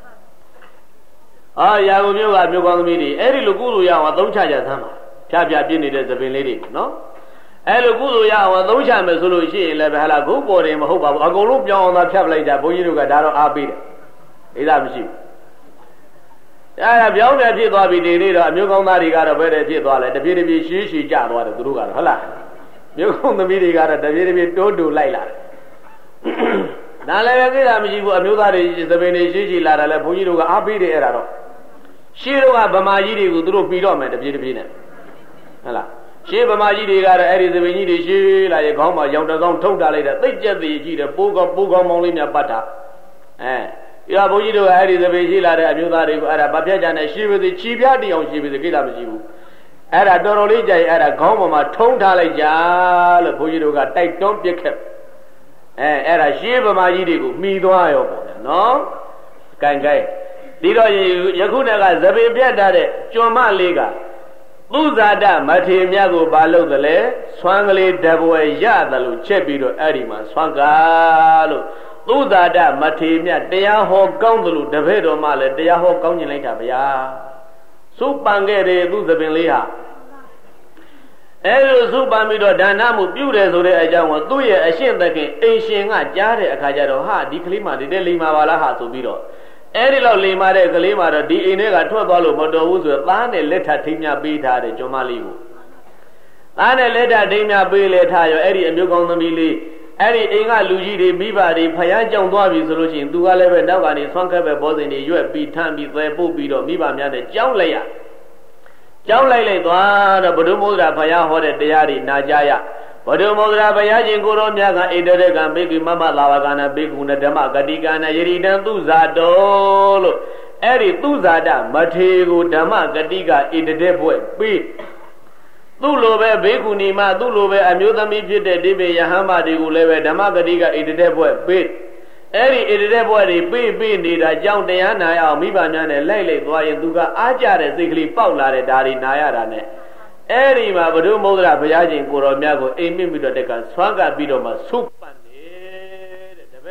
အာရာဂုမျိုးကမျိုးကောင်းသမီးတွေအဲ့ဒီလိုကုသိုလ်ရအောင်အသုံးချကြသမ်းပါဖြတ်ဖြတ်ပြစ်နေတဲ့သပင်လေးတွေနော်အဲ့လိုကုသိုလ်ရအောင်အသုံးချမယ်ဆိုလို့ရှိရင်လည်းပဲဟာလာဂုတ်ပေါ်တယ်မဟုတ်ပါဘူးအကုန်လုံးပြောင်းအောင်သာဖြတ်ပလိုက်ကြဘုန်းကြီးတို့ကဒါတော့အားပေးတယ်ဣဒမရှိဘူးအဲ့ဒါပြောင်းတယ်ဖြစ်သွားပြီဒီနေ့တော့အမျိုးကောင်းသားတွေကတော့ဘယ်တည်းဖြစ်သွားလဲတပြေးတပြေးရှည်ရှည်ကြသွားတယ်သူတို့ကတော့ဟုတ်လားမျိုးကောင်းသမီးတွေကတော့တပြေးတပြေးတိုးတိုးလိုက်လာတယ်ဒါလည်းပဲကိစ္စမရှိဘူးအမျိုးသားတွေသပင်တွေရှည်ရှည်လာတယ်လဲဘုန်းကြီးတို့ကအားပေးတယ်အဲ့ဒါတော့ရှည်တော့ကဗမာကြီးတွေကိုသူတို့ပြီးတော့မယ်တပြေးတပြေးနဲ့ဟုတ်လားရှည်ဗမာကြီးတွေကတော့အဲ့ဒီသပင်ကြီးတွေရှည်လာရေခေါင်းမှာရောင်တကောင်းထုတ်တာလိုက်တယ်သိကြက်သေးကြီးတယ်ပိုးကောပိုးကောင်းမောင်းလေးများပတ်တာအဲဒီကဘုန်းကြီးတို့ကအဲ့ဒီသပင်ရှိလာတဲ့အမျိုးသားတွေကိုအဲ့ဒါဗပြက်ကြနဲ့ရှည်ပါစေချီပြတိအောင်ရှည်ပါစေကိစ္စမရှိဘူးအဲ့ဒါတော်တော်လေးကြာရင်အဲ့ဒါခေါင်းပေါ်မှာထုံးထားလိုက်ကြလို့ဘုန်းကြီးတို့ကတိုက်တွန်းပြစ်ခဲ့အဲအဲ့ဒါရှည်ဗမာကြီးတွေကိုမှီသွားရောပေါ့နော်ကင်ကဲဒီတော့ယခုတည်းကသပင်ပြတ်တာတဲ့ကျွန်းမလေးကသူဇာတမထေမြတ်ကိုဘာလုပ်သလဲဆွမ်းကလေးတဘွယ်ရတယ်လို့ချက်ပြီးတော့အဲ့ဒီမှာဆွမ်းကားလို့သူဇာတမထေမြတ်တရားဟောကောင်းသလိုတပည့်တော်မှလည်းတရားဟောကောင်းကျင်လိုက်တာဗျာစုပန်ခဲ့တယ်သူသပင်လေးဟာအဲလိုစုပန်ပြီးတော့ဒါနမှုပြုတယ်ဆိုတဲ့အကြောင်းကိုသူ့ရဲ့အရှင်းသခင်အိမ်ရှင်ကကြားတဲ့အခါကျတော့ဟာဒီကလေးမှဒီတဲ့လိမ္မာပါလားဟာဆိုပြီးတော့အဲဒီလောက်လိမ္မာတဲ့ကလေးမှတော့ဒီအိမ်ထဲကထွက်သွားလို့မတော်ဘူးဆိုတော့သားနဲ့လက်ထထိမ်းမြပေးထားတဲ့ကျွန်းမလေးကိုသားနဲ့လက်ထထိမ်းမြပေးလေထားရောအဲ့ဒီအမျိုးကောင်းသမီးလေးအဲ့ဒီအိမ်ကလူကြီးတွေမိဘတွေဖယားကြောင်သွားပြီဆိုလို့ရှိရင်သူကလည်းပဲနောက်ကနေဆွမ်းခက်ပဲဘောဇင်တွေရွက်ပြီးထမ်းပြီးသဲပုတ်ပြီးတော့မိဘများနဲ့ကြောင်းလိုက်ရကြောင်းလိုက်လိုက်သွားတော့ဘုဒ္ဓမုဒ္ဒရာဖယားဟောတဲ့တရားတွေနာကြရဘုဒ္ဓမုဒ္ဒရာဘုရားရှင်ကိုရောမြတ်ကဣတရေကံဘေကိမမလာဝကနာဘေကုဏဓမ္မဂတိကနာယရိတံသူဇာတောလို့အဲ့ဒီသူဇာတမထေကိုဓမ္မဂတိကဣတတဲ့ဘွဲ့ပြီးသူ့လိုပဲဘေကုဏီမသူ့လိုပဲအမျိုးသမီးဖြစ်တဲ့ဒီပေယဟမတွေကိုလည်းပဲဓမ္မဂတိကဣတတဲ့ဘွဲ့ပြီးအဲ့ဒီဣတတဲ့ဘွဲ့တွေပြီးပြီးနေတာကြောင့်တရားနာရအောင်မိဘများနဲ့လိုက်လိုက်သွားရင်သူကအားကြတဲ့စိတ်ကလေးပေါက်လာတဲ့ဒါတွေနာရတာနဲ့အဲ့ဒီမှာဘုဒ္ဓမုဒ္ဒရာဘုရားရှင်ကိုတော်မြတ်ကိုအိမ်မြင့်ပြီးတော့တက်ကဆွမ်းကပ်ပြီးတော့မှဆုပန်တယ်တဲ့တပည့်တော်မှ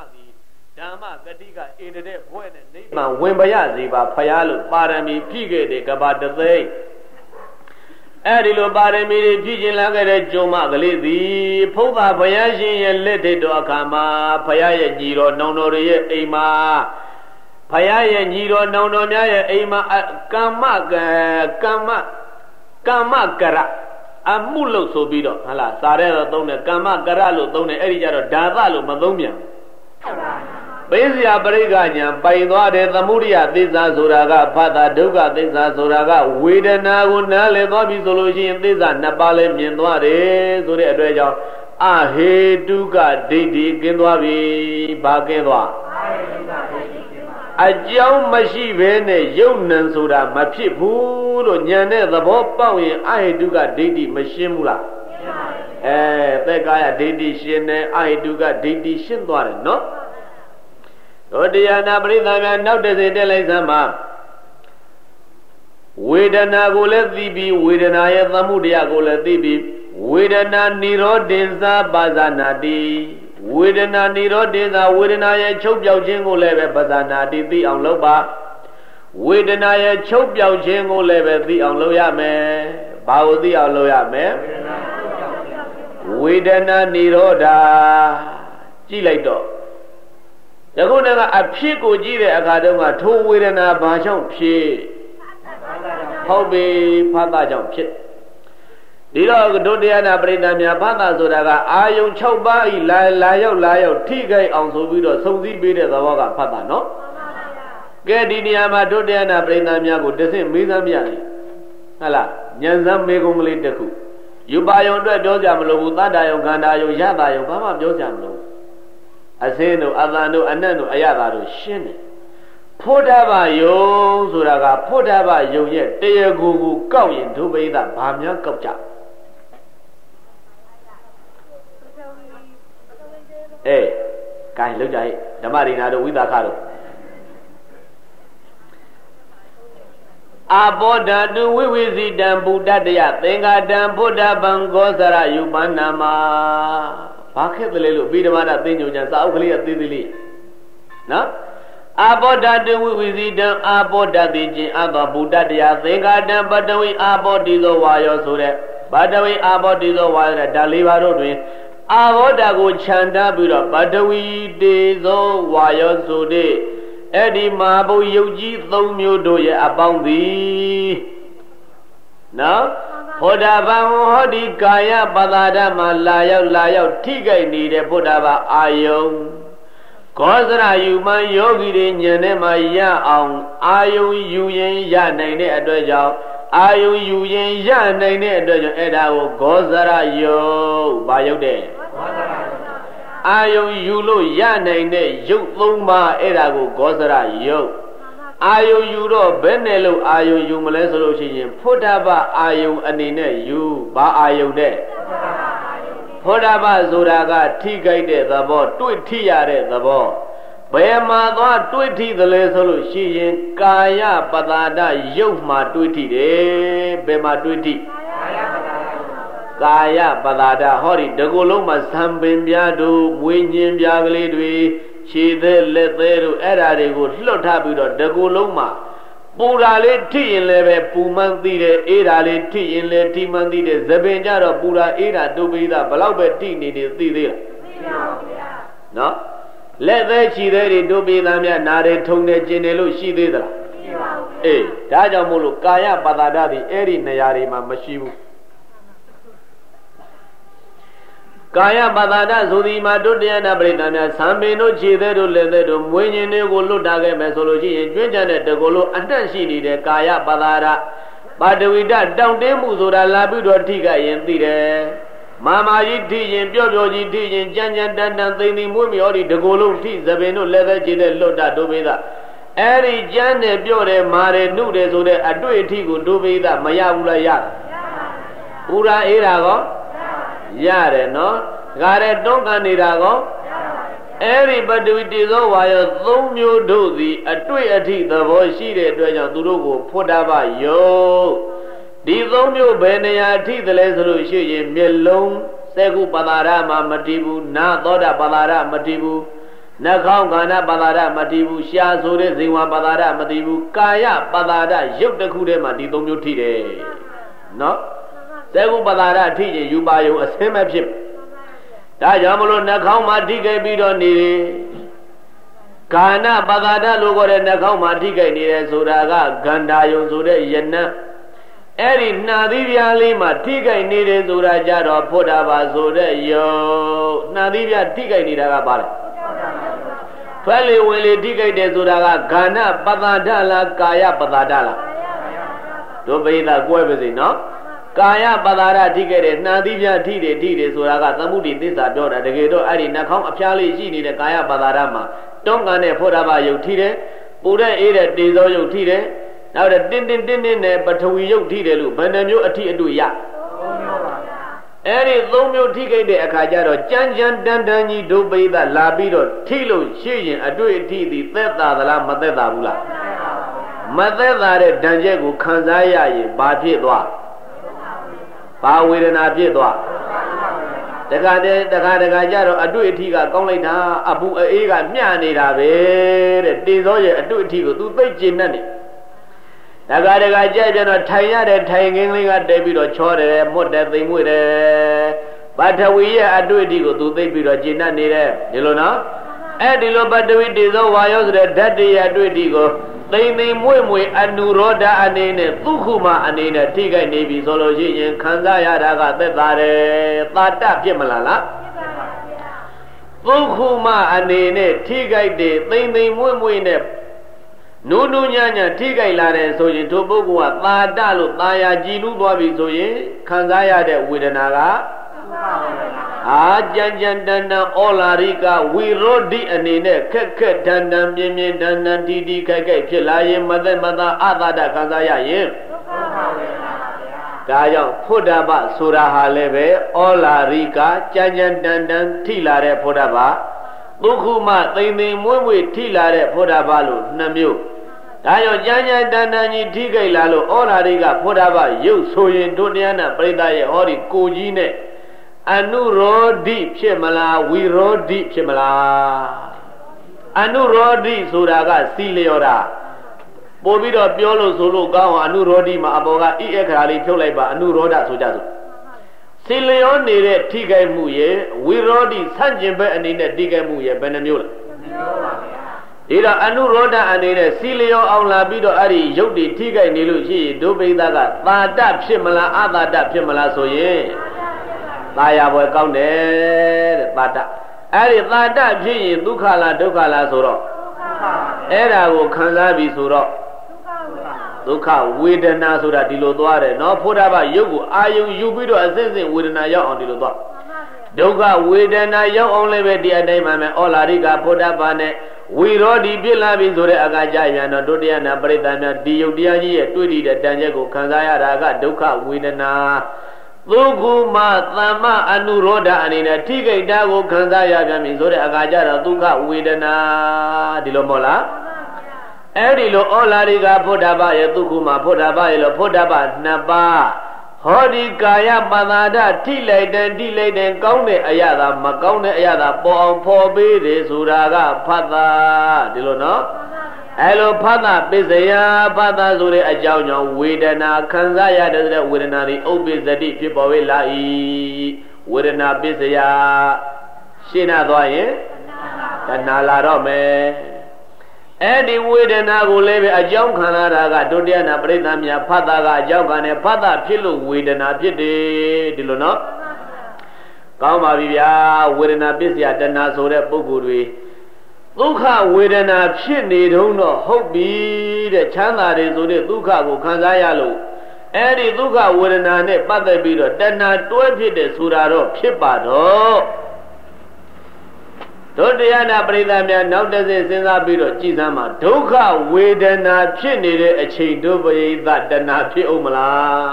သည်ဓမ္မဂတိကအင်တဲ့ဘွဲ့နဲ့နိဗ္ဗာန်ဝင်ပါရစေပါဖရာလို့ပါရမီဖြည့်ခဲ့တဲ့ကဘာတသိန်းအဲ့ဒီလိုပါရမီတွေဖြည့်ခြင်းလာခဲ့တဲ့ကျုံမကလေးသည်ဖုဒ္ဓဘုရားရှင်ရဲ့လက်ထက်တော်အခါမှာဖရာရဲ့ညီတော်နောင်တော်တွေရဲ့အိမ်မှာဖရာရဲ့ညီတော်နောင်တော်များရဲ့အိမ်မှာကမ္မကကမ္မကမ္မကရအမှုလို့ဆိုပြီးတော့ဟာလားစာရဲတော့သုံးတယ်ကမ္မကရလို့သုံးတယ်အဲ့ဒီကြတော့ဓာသလို့မသုံးပြန်ပိစယပရိက္ခညာပိုင်သွားတယ်သမုဒိယသစ္စာဆိုတာကဖတ်တာဒုက္ခသစ္စာဆိုတာကဝေဒနာကိုနားလည်သွားပြီဆိုလို့ရှိရင်သစ္စာနှစ်ပါးလည်းမြင်သွားတယ်ဆိုတဲ့အတွက်ကြောင့်အဟေတုကဒိဋ္ဌိကင်းသွားပြီဘာကင်းသွားအကြောင်းမရှိဘဲနဲ့ယုံနံဆိုတာမဖြစ်ဘူးလို့ဉာဏ်နဲ့သဘောပေါက်ရင်အဟေတုကဒိဋ္ဌိမရှင်းဘူးလားအဲသက်ကာယဒိဋ္ဌိရှင်းတယ်အဟေတုကဒိဋ္ဌိရှင်းသွားတယ်နော်တို့တရားနာပရိသတ်များနောက်တစ်စိတက်လိုက်စမ်းပါဝေဒနာကိုလည်းသိပြီးဝေဒနာရဲ့သမှုတရားကိုလည်းသိပြီးဝေဒနာនិရောဓိသပါဇာနာတိဝေဒနာនិရောဓိသဝေဒနာရဲ့ချုပ်ပြောက်ခြင်းကိုလည်းပဲပါဇာနာတိသိအောင်လုပ်ပါဝေဒနာရဲ့ချုပ်ပြောက်ခြင်းကိုလည်းပဲသိအောင်လုပ်ရမယ်ဘာကိုသိအောင်လုပ်ရမယ်ဝေဒနာនិရောဓကြည့်လိုက်တော့ယခုတည်းကအဖြစ်ကိုကြည့်တဲ့အခါတုန်းကထိုဝေဒနာဘာကြောင့်ဖြစ်ဟုတ်ပြီဖတ်တာကြောင့်ဖြစ်ဒီတော့ဒုတိယနာပရိသတ်များဖတ်တာဆိုတာကအာယုံ၆ပါးဤလာလာရောက်လာရောက်ထိခိုက်အောင်ဆိုပြီးတော့စုံစည်းပေးတဲ့သဘောကဖတ်တာနော်ကဲဒီနေရာမှာဒုတိယနာပရိသတ်များကိုတဆင့်မေးစမ်းပြတယ်ဟုတ်လားဉာဏ်စမ်းမေးကုန်ကလေးတစ်ခုယူပါယုံအတွက်ပြောကြမလို့ဘူးတတ္တယုံခန္ဓာယုံရတာယုံဘာမှပြောကြမလို့အစင်းတို့အသံတို့အနတ်တို့အရသာတို့ရှင်းတယ်ဖို့ဓဘယုံဆိုတာကဖို့ဓဘယုံရဲ့တရားကိုကိုကောက်ရင်ဒုပိသဘာများကောက်ကြအေးကဲလောက်ကြဟဲ့ဓမ္မရိနာတို့ဝိသခတို့အဘောဓတုဝိဝိဇိတံဗုဒ္ဓတယသင်္ဃတံဗုဒ္ဓဗံဂောစရယုပန္နမဘာခက်တယ်လေလို့ပြီးဓမ္မတာသိညုံကြစာအုပ်ကလေးကသေးသေးလေးနော်အဘောဓတုဝိဝိဇိတံအဘောဓတိခြင်းအသောဗုဒ္ဓတယသင်္ဃတံပတဝိအဘောတိသောဝါယောဆိုတဲ့ပတဝိအဘောတိသောဝါယောတဲ့ဓာလေးပါးတို့တွင်အဘောဓကိုခြံထားပြီးတော့ပတဝီတေသောဝါယောဆိုတဲ့အဲ့ဒီမဟာဘုယုတ်ကြီးသုံးမျိုးတို့ရဲ့အပေါင်းသည်နော်ဘုဒ္ဓဘာဟောဒီကာယပသာဒမှာလာရောက်လာရောက်ထိခိုက်နေတဲ့ဘုဒ္ဓဘာအာယုံခောစရယူမှယောဂီတွေဉာဏ်နဲ့မှရအောင်အာယုံယူရင်ရနိုင်တဲ့အတွက်ကြောင့်အာယုံယူရင်ရနိုင်တဲ့အတွက်ကြောင့်အဲ့ဒါကိုခောစရယုတ်ဘာယုတ်တဲ့အာယုံယူလို့ရနိုင်တဲ့ယုတ်သုံးပါးအဲ့ဒါကိုခောစရယုတ်အာယုံယူတော့ဘယ်နဲ့လို့အာယုံယူမလဲဆိုလို့ရှိရင်ဖုဒ္ဓဘအာယုံအနေနဲ့ယူဘာအာယုံတဲ့ဖုဒ္ဓဘဆိုတာကထိခိုက်တဲ့သဘောတွေ့ထိရတဲ့သဘောဘယ်မှာသွားတွေ့ထိသလဲဆိုလို့ရှိရင်ကာယပတာဒယုတ်မှာတွေ့ထိတယ်ဘယ်မှာတွေ့ထိကာယပတာဒဟောဒီတကူလုံးမှာဇံပင်ပြားတို့မွေးညင်းပြားကလေးတွေခြေသေးလက်သေးတို့အဲ့ဓာတွေကိုလွတ်ထားပြီးတော့တကူလုံးမှာပူရာလေးထိရင်လည်းပဲပူမှန်းသိတယ်အေးဓာလေးထိရင်လည်းထိမှန်းသိတယ်သပင်ကြတော့ပူရာအေးဓာတို့ပိသဘလောက်ပဲထိနေနေသိသေးလားသိပါဘူးဗျာနော်လက်သေးခြေသေးတွေတို့ပိသများနာတွေထုံနေကျင်တယ်လို့ရှိသေးသလားမရှိပါဘူးအေးဒါကြောင့်မို့လို့ကာယပတာဒသည်အဲ့ဒီနေရာတွေမှာမရှိဘူးကာယပတာဒဆိုဒီမှာတို့တရားနာပရိသတ်များသံပင်တို့ခြေသေးတို့လက်သေးတို့မွေးညင်းတွေကိုလွတ်ထားခဲ့မယ်ဆိုလို့ရှိရင်ကျွမ်းကျန်တဲ့တကူလုံးအနှံ့ရှိနေတဲ့ကာယပတာဒပါတဝိတတောင့်တင်းမှုဆိုတာလာပြီးတော့ထိခိုက်ရင်သိတယ်မာမာကြီးထိရင်ပြော့ပြော့ကြီးထိရင်ကြမ်းကြမ်းတန်တန်သိမ့်သိမ့်မွေးမြော်ဒီတကူလုံးထိသပင်တို့လက်သေးခြေသေးလွတ်တာတို့ပိသအဲ့ဒီကြမ်းတယ်ပြော့တယ်မာတယ်နှုတ်တယ်ဆိုတဲ့အတွေ့အထိကိုတို့ပိသမရဘူးလားရဘူးရာအေးတာကောရတယ်နော်ဒါရဲတွန်းကန်နေတာကောအဲ့ဒီပတဝိတေသောဝါယောသုံးမျိုးတို့သည်အတွေ့အထိသဘောရှိတဲ့အတွက်ကြောင့်သူတို့ကိုဖုဒ္ဓဘယုတ်ဒီသုံးမျိုးဘယ်နေရာအထိသလဲဆိုလို့ရှိရင်မျက်လုံးစက္ခုပတာရမှာမတည်ဘူးနာသောတာပတာရမတည်ဘူးနှာခေါင်းကဏပသာဒမတည်ဘူးရှားဆိုတဲ့ဇိဝပသာဒမတည်ဘူးကာယပသာဒရုပ်တစ်ခုတည်းမှာဒီသုံးမျိုးထိတယ်နော်သဲကုပသာဒထိရင်ယူပါယုံအစင်းမဖြစ်ဒါကြောင့်မလို့နှာခေါင်းမှာထိခဲ့ပြီးတော့နေတယ်ကာဏပသာဒလို့ခေါ်တဲ့နှာခေါင်းမှာထိခဲ့နေတယ်ဆိုတာကဂန္ဓာယုံဆိုတဲ့ယနံအဲ့ဒီနှာသီးပြားလေးမှာထိခိုက်နေတယ်ဆိုတာကြတော့ဖုဒ္ဓဘာဆိုတဲ့ယုံနှာသီးပြားထိခိုက်နေတာကဘာလဲဖဲလေဝင်လေထိခိုက်တယ်ဆိုတာကဂန္ဓပသာဒလားကာယပသာဒလားတို့ပိဿကွဲပါစေနော်ကာယပသာဒထိခဲ့တယ်နှာသီးပြားထိတယ်ထိတယ်ဆိုတာကသမုဒိသစ္စာပြောတာတကယ်တော့အဲ့ဒီနှာခေါင်းအဖျားလေးရှိနေတဲ့ကာယပသာဒမှာတွန်းကန်တဲ့ဖုဒ္ဓဘာယုတ်ထိတယ်ပူတဲ့အေးတဲ့တေဇောယုတ်ထိတယ်နောက်တဲ့တင်းတင်းတင်းတင်းနဲ့ပထဝီယုတ်ထိတယ်လို့ဘယ်နှမျိုးအထိအတူရအဲ့ဒီသုံးမျိုးထိခဲ့တဲ့အခါကျတော့ကြမ်းကြမ်းတန်းတန်းကြီးဒုပိသလာပြီးတော့ထိလို့ရှိရင်အတွေ့အထိသည်သက်သာသလားမသက်သာဘူးလားမသက်သာတဲ့ဒဏ်ချက်ကိုခံစားရရင်ဘာဖြစ်သွားဘာဝေဒနာဖြစ်သွားတခါတည်းတခါတခါကျတော့အတွေ့အထိကကောင်းလိုက်တာအပူအေးကမျှနေတာပဲတဲ့တေဇောရဲ့အတွေ့အထိကို तू သိကျင်နေတယ်တခါတခါကြက်ကြတော့ထိုင်ရတဲ့ထိုင်ခင်းလေးကတဲပြီးတော့ချောတယ်မွတ်တယ်သိမ်မွေ့တယ်ပထဝီရဲ့အတွေ့အထိကို तू သိပြီးတော့ကျင်နေတယ်ဒီလိုနော်အဲ့ဒီလိုပထဝီတေဇောဝါယောဆိုတဲ့ဓာတ်တွေရဲ့အတွေ့အထိကိုသိမ်သိမ်မွေ့မွေ့အနုရောဓအနေနဲ့သုခုမအနေနဲ့ထိခိုက်နေပြီဆိုလို့ရှိရင်ခံစားရတာကသက်သာတယ်သာတဖြစ်မလားလားသုခုမအနေနဲ့ထိခိုက်တယ်သိမ်သိမ်မွေ့မွေ့နဲ့နုနုညံ့ညံ့ထိခိုက်လာတယ်ဆိုရင်ထိုပုဂ္ဂိုလ်ကသာတလို့သာယာကြည်နူးသွားပြီဆိုရင်ခံစားရတဲ့ဝေဒနာကအာကြံကြံတန်တန်ဩလာရိကဝိရောဓိအနေနဲ့ခက်ခက်တန်တန်ပြင်းပြင်းတန်တန်တီတီခိုက်ခိုက်ဖြစ်လာရင်မသက်မသာအသာတခံစားရရင်ဒါကြောင့်ဖုဒ္ဓဘာဆိုတာဟာလည်းပဲဩလာရိကကြံကြံတန်တန်ထိလာတဲ့ဖုဒ္ဓဘာဒုက္ခမသိမ့်သိမ့်မွေ့မွေ့ထိလာတဲ့ဖုဒ္ဓဘာလို့နှစ်မျိုးဒါကြောင့်ကြမ်းကြမ်းတန်တန်ကြီးထိခိုက်လာလို့ဩလာရိကဖုဒ္ဓဘာရုပ်ဆိုရင်တို့တရားနာပရိသတ်ရဲ့ဟောဒီကိုကြီးနဲ့အနုရောဓိဖြစ်မလားဝိရောဓိဖြစ်မလားအနုရောဓိဆိုတာကစီလျော်တာပို့ပြီးတော့ပြောလို့ဆိုလို့ကောင်းအောင်အနုရောဓိမှာအပေါ်ကဣအခရာလေးဖြုတ်လိုက်ပါအနုရောဓဆိုကြစို့စီလျော်နေတဲ့ထိခိုက်မှုရဲ့ဝိရောဓိဆန့်ကျင်ဘက်အနေနဲ့ထိခိုက်မှုရဲ့ဘယ်နှမျိုးလဲဒီတော့အနုရောဓအနေနဲ့စီလျော်အောင်လာပြီးတော့အဲ့ဒီရုပ်တွေထိခိုက်နေလို့ရှိရင်ဒုပိသကသာတဖြစ်မလားအသာတဖြစ်မလားဆိုရင်သာယာပွဲကောင်းတယ်တဲ့သာတအဲ့ဒီသာတဖြစ်ရင်ဒုက္ခလားဒုက္ခလားဆိုတော့အဲ့ဒါကိုခံစားပြီးဆိုတော့ဒုက္ခဝေဒနာဆိုတာဒီလိုသွားတယ်နော်ဖုဒ္ဓဘာရုပ်ကိုအာယုံယူပြီးတော့အစစ်စစ်ဝေဒနာရောက်အောင်ဒီလိုသွားဒုက္ခဝေဒနာရောက်အောင်လည်းပဲဒီအတိုင်းမှမယ်ဩလာရိကဖုဒ္ဓဘာနဲ့ဝိရောဓိပြစ်လာပြီဆိုတဲ့အခါကျရင်တော့ဒုတိယနာပရိသတ်များဒီယုတ်တရားကြီးရဲ့တွေ့တည်တဲ့တန်ချက်ကိုခံစားရတာကဒုက္ခဝေဒနာသုခုမသမ္မအနုရောဓအနေနဲ့ထိခိတာကိုခံစားရပြန်ပြီဆိုတဲ့အခါကျတော့ဒုက္ခဝေဒနာဒီလိုမဟုတ်လားအဲ့ဒီလိုဩလာရိကဖုဒ္ဓဘာရဲ့သုခုမဖုဒ္ဓဘာရဲ့လို့ဖုဒ္ဓဘာနှစ်ပါးဟောဒီကာယပသာဒထိလိုက်တယ်ထိလိုက်တယ်ကောင်းတဲ့အရာသာမကောင်းတဲ့အရာသာပေါ်အောင်ဖော်ပေးတယ်ဆိုတာကဖတ်တာဒီလိုနော်အဲ့လိုဖတ်တာပစ္စယဖတ်တာဆိုတဲ့အကြောင်းကြောင့်ဝေဒနာခံစားရတဲ့ဝေဒနာတွေဥပ္ပဇ္ဇတိဖြစ်ပေါ်ဝေလာ၏ဝေဒနာပစ္စယရှင်းနာသွားရင်တဏှာလာတော့မယ်အဲ့ဒီဝေဒနာကိုလည်းပဲအကြောင်းခံရတာကဒုတိယနာပရိသတ်များဖတ်တာကအကြောင်းခံတယ်ဖတ်တာဖြစ်လို့ဝေဒနာဖြစ်တယ်ဒီလိုနော်ကောင်းပါပြီဗျာဝေဒနာပစ္စယတဏှာဆိုတဲ့ပုဂ္ဂိုလ်တွေဒုက္ခဝေဒနာဖြစ်နေတုံးတော့ဟုတ်ပြီတဲ့ချမ်းသာတယ်ဆိုတဲ့ဒုက္ခကိုခံစားရလို့အဲ့ဒီဒုက္ခဝေဒနာနဲ့ပတ်သက်ပြီးတော့တဏှာတွဲဖြစ်တယ်ဆိုတာတော့ဖြစ်ပါတော့ဒုတိယနာပရိသတ်များနောက်တစ်ဆင့်စဉ်းစားပြီးတော့ကြည်စမ်းမှာဒုက္ခဝေဒနာဖြစ်နေတဲ့အချိန်ဒုပရိသတဏှာဖြစ်အောင်မလား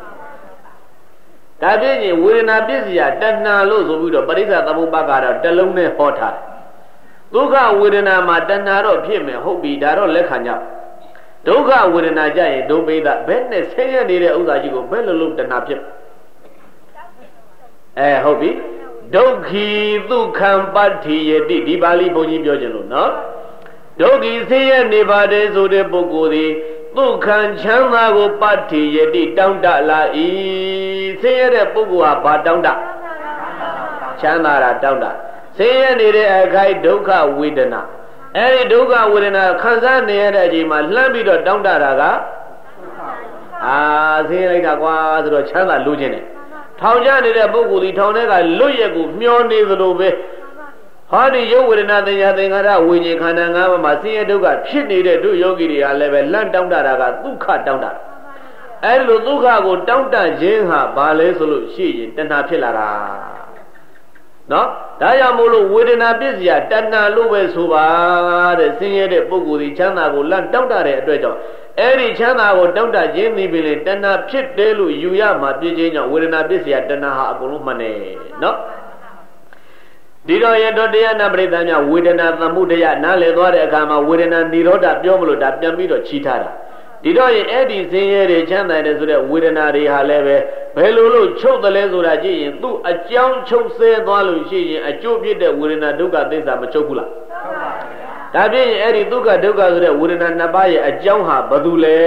ဒါဖြစ်ရင်ဝေဒနာပစ္စယတဏှာလို့ဆိုပြီးတော့ပရိစ္ဆသမုပ္ပါကတော့တလုံးနဲ့ဟောထားတယ်ဒုက္ခဝေဒနာမှာတဏှာတော့ဖြစ်မယ်ဟုတ်ပြီဒါတော့လက်ခံကြဒုက္ခဝေဒနာကြရင်ဒုပိသဘယ်နဲ့ဆင်းရဲနေတဲ့ဥစ္စာကြီးကိုဘယ်လိုလုပ်တဏှာဖြစ်အဲဟုတ်ပြီဒဒုက္ခိဒုက္ခံပတ္တိယတိဒီပါဠိဘုန်းကြီးပြောခြင်းလို့နော်ဒုက္ခိဆင်းရဲနေပါတယ်ဆိုတဲ့ပုဂ္ဂိုလ်ဒီဒုက္ခံချမ်းသာကိုပတ္တိယတိတောင်းတလာ၏ဆင်းရဲတဲ့ပုဂ္ဂိုလ်ဟာဘာတောင်းတချမ်းသာတာတောင်းတဆင်းရဲနေတဲ့အခိုက်ဒုက္ခဝေဒနာအဲဒီဒုက္ခဝေဒနာခံစားနေရတဲ့အချိန်မှာလှမ်းပြီးတော့တောင်းတတာကအာဆင်းရဲလိုက်တာကွာဆိုတော့ချမ်းသာလိုချင်တယ်ထောင်ကျနေတဲ့ပုဂ္ဂိုလ်ဒီထောင်ထဲကလွတ်ရက်ကိုမျောနေသလိုပဲဟောဒီရုပ်ဝေဒနာတရားသင်္ခါရဝိညာဉ်ခန္ဓာ၅ပါးမှာဆင်းရဲဒုက္ခဖြစ်နေတဲ့တို့ယောဂီတွေကလည်းပဲလန့်တောင်းတတာကဒုက္ခတောင်းတတာအဲဒီလိုဒုက္ခကိုတောင်းတခြင်းဟာဘာလဲဆိုလို့ရှိရင်တဏှာဖြစ်လာတာနော်ဒါကြောင့်မို့လို့ဝေဒနာပစ္စယတဏှာလို့ပဲဆိုပါတဲ့ဆင်းရဲတဲ့ပုဂ္ဂိုလ်ဒီချမ်းသာကိုလန့်တောင်းတတဲ့အတွက်ကြောင့်အဲ့ဒီချမ်းသာကိုတောင်းတခြင်းသည်ပင်လေတဏှာဖြစ်တယ်လို့ယူရမှာပြည့်ခြင်းကြောင့်ဝေဒနာပစ္စယတဏှာဟာအကုန်လုံးမှန်တယ်နော်ဒီတော့ရတော့တရားနာပရိသတ်များဝေဒနာသမှုတရားနားလည်သွားတဲ့အခါမှာဝေဒနာនិရောဓပြောမလို့ဒါပြန်ပြီးတော့ချီးထားတာဒီတော့ရင်အဲ့ဒီဆင်းရဲတွေချမ်းသာတယ်ဆိုတဲ့ဝေဒနာတွေဟာလည်းပဲဘယ်လိုလို့ချုပ်တယ်လဲဆိုတာကြည့်ရင်သူ့အကြောင်းချုပ်ဆဲသွားလို့ရှိရင်အကျိုးဖြစ်တဲ့ဝေဒနာဒုက္ခသစ္စာမချုပ်ဘူးလားဒါဖြင့်အဲ့ဒီဒုက္ခဒုက္ခဆိုတဲ့ဝေဒနာနှစ်ပါးရဲ့အကြောင်းဟာဘာလို့လဲ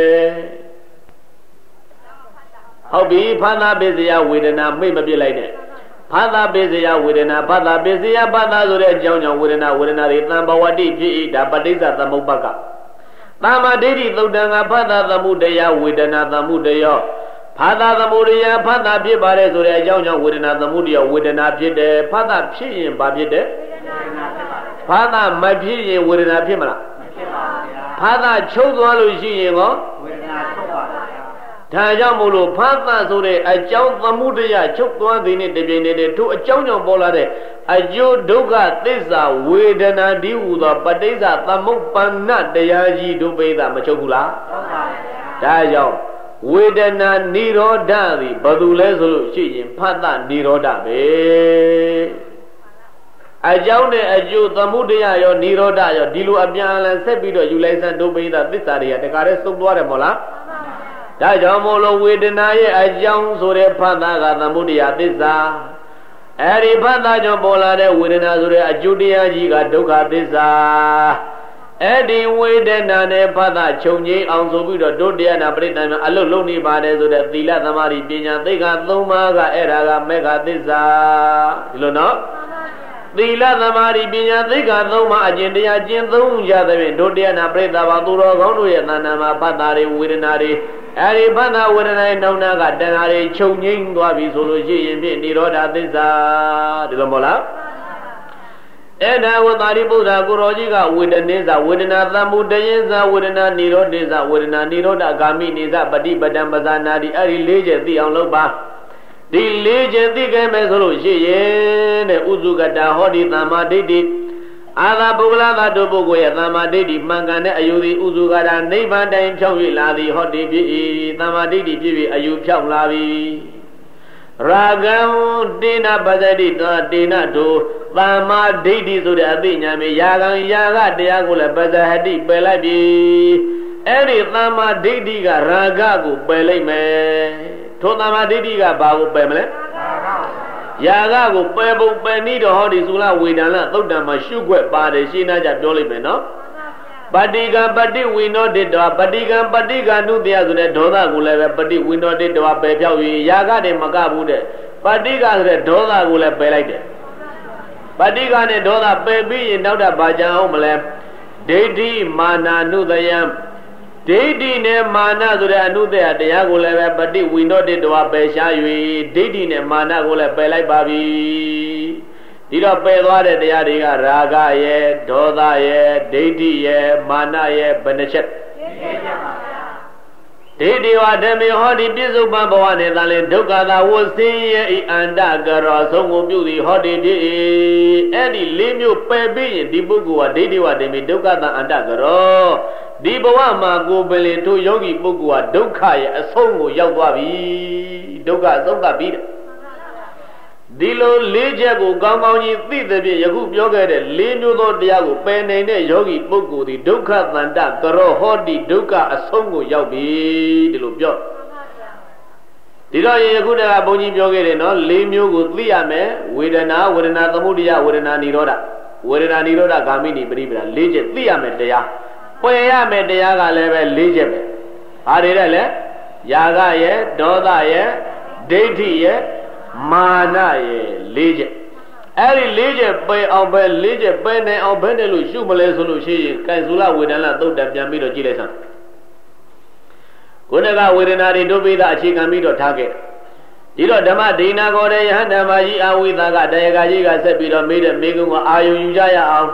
ဟုတ်ပြီဖသပစ္စယဝေဒနာမိတ်မပြစ်လိုက်နဲ့ဖသပစ္စယဝေဒနာဖသပစ္စယဖသဆိုတဲ့အကြောင်းကြောင့်ဝေဒနာဝေဒနာတွေသံဘဝတိဖြစ်၏ဒါပဋိစ္စသမုပ္ပါကသမ္မာဒိဋ္ဌိသုတ်တံကဖသသမုဒယဝေဒနာသမုဒယောဖသသမုဒယဖသဖြစ်ပါတယ်ဆိုတဲ့အကြောင်းကြောင့်ဝေဒနာသမုဒယဝေဒနာဖြစ်တယ်ဖသဖြစ်ရင်ဘာဖြစ်တယ်ဖသမဖြစ်ရင်ဝေဒနာဖြစ်မလားမဖြစ်ပါဘူးဗျာဖသချုပ်သွားလို့ရှိရင်ကောဝေဒနာချုပ်ပါဗျာဒါကြောင့်မို့လို့ဖသဆိုတဲ့အကြောင်းသမုဒယချုပ်သွားသည်နဲ့တပြိုင်တည်းထို့အကြောင်းကြောင့်ပေါ်လာတဲ့အကျိုးဒုက္ခသစ္စာဝေဒနာဒီဟူသောပဋိစ္စသမုပ္ပန္နတရားကြီးတို့ပိဿမချုပ်ဘူးလားဟုတ်ပါဗျာဒါကြောင့်ဝေဒနာនិရောဓသည်ဘာလို့လဲဆိုလို့ရှိရင်ဖသនិရောဓပဲအကြောင်းနဲ့အကျိုးသမုဒယရောនិရောဓရောဒီလိုအပြန်အလှန်ဆက်ပြီးတော့ယူလိုက်စမ်းတို့ပိဿသစ္စာတွေကတခါတည်းစုံသွားတယ်မို့လားဒါကြောင့်မို့လို့ဝေဒနာရဲ့အကြောင်းဆိုတဲ့ဖသကသမုဒယသစ္စာအဲ့ဒီဖသကြောင့်ပေါ်လာတဲ့ဝေဒနာဆိုတဲ့အကျိုးတရားကြီးကဒုက္ခသစ္စာအဲ့ဒီဝေဒနာနဲ့ဖသချုပ်ငြိမ်းအောင်ဆိုပြီးတော့တို့တရားနာပရိသတ်များအလုတ်လုံးနေပါတယ်ဆိုတဲ့သီလသမာဓိပညာသိက္ခာသုံးပါးကအဲ့ဒါကမေဃသစ္စာဒီလိုနော်သီလသမာဓိပညာသိက္ခာသုံးပါးအကျင့်တရားကျင့်သုံးရတဲ့ဖြင့်တို့တရားနာပရိသတ်ပါသူတော်ကောင်းတို့ရဲ့သဏ္ဍာန်မှာဖသတွေဝေဒနာတွေအဲ့ဒီဖသဝေဒနာရဲ့နှောင်းနာကတဏှာတွေချုပ်ငြိမ်းသွားပြီဆိုလို့ရှိရင်ဖြင့်និရောဓသစ္စာဒီလိုမဟုတ်လားအဲ့ဒါဝတာရိပုတ္တကိုရောကြီးကဝေဒနေသဝေဒနာသံမှုတယေသဝေဒနာនិရောဓေသဝေဒနာនិရောဓဂာမိနေသပฏิပဒံပဇာနာတိအဲ့ဒီလေးချက်သိအောင်လုပ်ပါဒီလေးချက်သိခဲ့မယ်ဆိုလို့ရှိရင်တဲ့ဥစုကတာဟောဒီသမ္မာဒိဋ္ဌိအာသာပုဂ္ဂလသာတို့ပုဂ္ဂိုလ်ရဲ့သမ္မာဒိဋ္ဌိမှန်ကန်တဲ့အယူသည်ဥစုကတာနိဗ္ဗာန်တိုင်ဖြောင်း၍လာသည်ဟောဒီဖြစ်၏သမ္မာဒိဋ္ဌိဖြစ်ပြီးအယူဖြောင်းလာပြီရာဂံတေနပဇတိတောတေနတို့သမ္မာဒိဋ္ဌိဆိုတဲ့အသိဉာဏ်မျိုးယာကံယာကတရားကိုလည်းပဇဟတိပယ်လိုက်ပြီအဲ့ဒီသမ္မာဒိဋ္ဌိကရာဂကိုပယ်လိုက်မယ်ထိုသမ္မာဒိဋ္ဌိကဘာကိုပယ်မလဲယာကကိုပယ်ဖို့ပယ်နည်းတော့ဟောဒီသုလဝေဒနာသုတ်တံမှာရှုွက်ပါတယ်ရှင်းနာကြပြောလိုက်မယ်နော်ပฏิကံပฏิဝိနောတိတောပฏิကံပฏิကံနုတရားဆိုတဲ့ဒေါသကိုလည်းပဲပฏิဝိနောတိတောပယ်ဖြောက်၍ယာကတည်းမကဘူးတဲ့ပฏิကဆိုတဲ့ဒေါသကိုလည်းပယ်လိုက်တယ်ပฏิကနဲ့ဒေါသပယ်ပြီးရင်နောက်တော့ဘာကြံအောင်မလဲဒိဋ္ဌိမာနာနုတယံဒိဋ္ဌိနဲ့မာနဆိုတဲ့အနုတ္တယတရားကိုလည်းပဲပฏิဝိနောတိတောပယ်ရှား၍ဒိဋ္ဌိနဲ့မာနကိုလည်းပယ်လိုက်ပါပြီဒီတော့ပယ်သွားတဲ့တရားတွေကရာဂရဲ့ဒေါသရဲ့ဒိဋ္ဌိရဲ့မာနရဲ့ဘယ်နှချက်ဒိဋ္ဌိဝဓမ္မေဟောဒီပြစ္ဆုတ်ပံဘဝနဲ့သာလေဒုက္ခသာဝဆင်းရဲ့ဤအန္တကရောဆုံးကိုပြုသည်ဟောဒီဖြစ်၏အဲ့ဒီလေးမျိုးပယ်ပြီးရင်ဒီပုဂ္ဂိုလ်ကဒိဋ္ဌိဝဓမ္မေဒုက္ခသာအန္တကရောဒီဘဝမှာကိုယ်ပင်လေတို့ယောဂီပုဂ္ဂိုလ်ကဒုက္ခရဲ့အဆုံးကိုရောက်သွားပြီဒုက္ခအဆုံးသတ်ပြီဒီလိုလေးချက်ကိုကောင်းကောင်းကြီးသိတဲ့ဖြင့်ယခုပြောခဲ့တဲ့လေးမျိုးသောတရားကိုပယ်နိုင်တဲ့ယောဂီပုဂ္ဂိုလ်ဒီဒုက္ခသန္တကရောဟောတိဒုက္ခအဆုံးကိုရောက်ပြီဒီလိုပြောဒဒီတော့ရေခုတကဘုန်းကြီးပြောခဲ့တယ်နော်လေးမျိုးကိုသိရမယ်ဝေဒနာဝေဒနာသမုဒယဝေဒနာនិရောဓဝေဒနာនិရောဓဂာမိနိပရိပဒလေးချက်သိရမယ်တရားပယ်ရမယ်တရားကလည်းပဲလေးချက်ပဲဘာတွေလဲလဲယာကရဲ့ဒေါသရဲ့ဒိဋ္ဌိရဲ့မာနရဲ့လေးချက်အဲ့ဒီလေးချက်ပယ်အောင်ပဲလေးချက်ပယ်နိုင်အောင်ဘယ်နဲ့လို့ရှုမလဲဆိုလို့ရှိရင်ကံစုလဝေဒနာသုတ်တံပြန်ပြီးတော့ကြည့်လိုက်စမ်းခုနကဝေဒနာတွေဒုပိသအခြေခံပြီးတော့ထားခဲ့ဒီတော့ဓမ္မဒိနာကောတဲ့ယဟန်ဓမ္မကြီးအဝိသကတရားကကြီးကဆက်ပြီးတော့မေးတဲ့မေးခွန်းကိုအာယုံယူကြရအောင်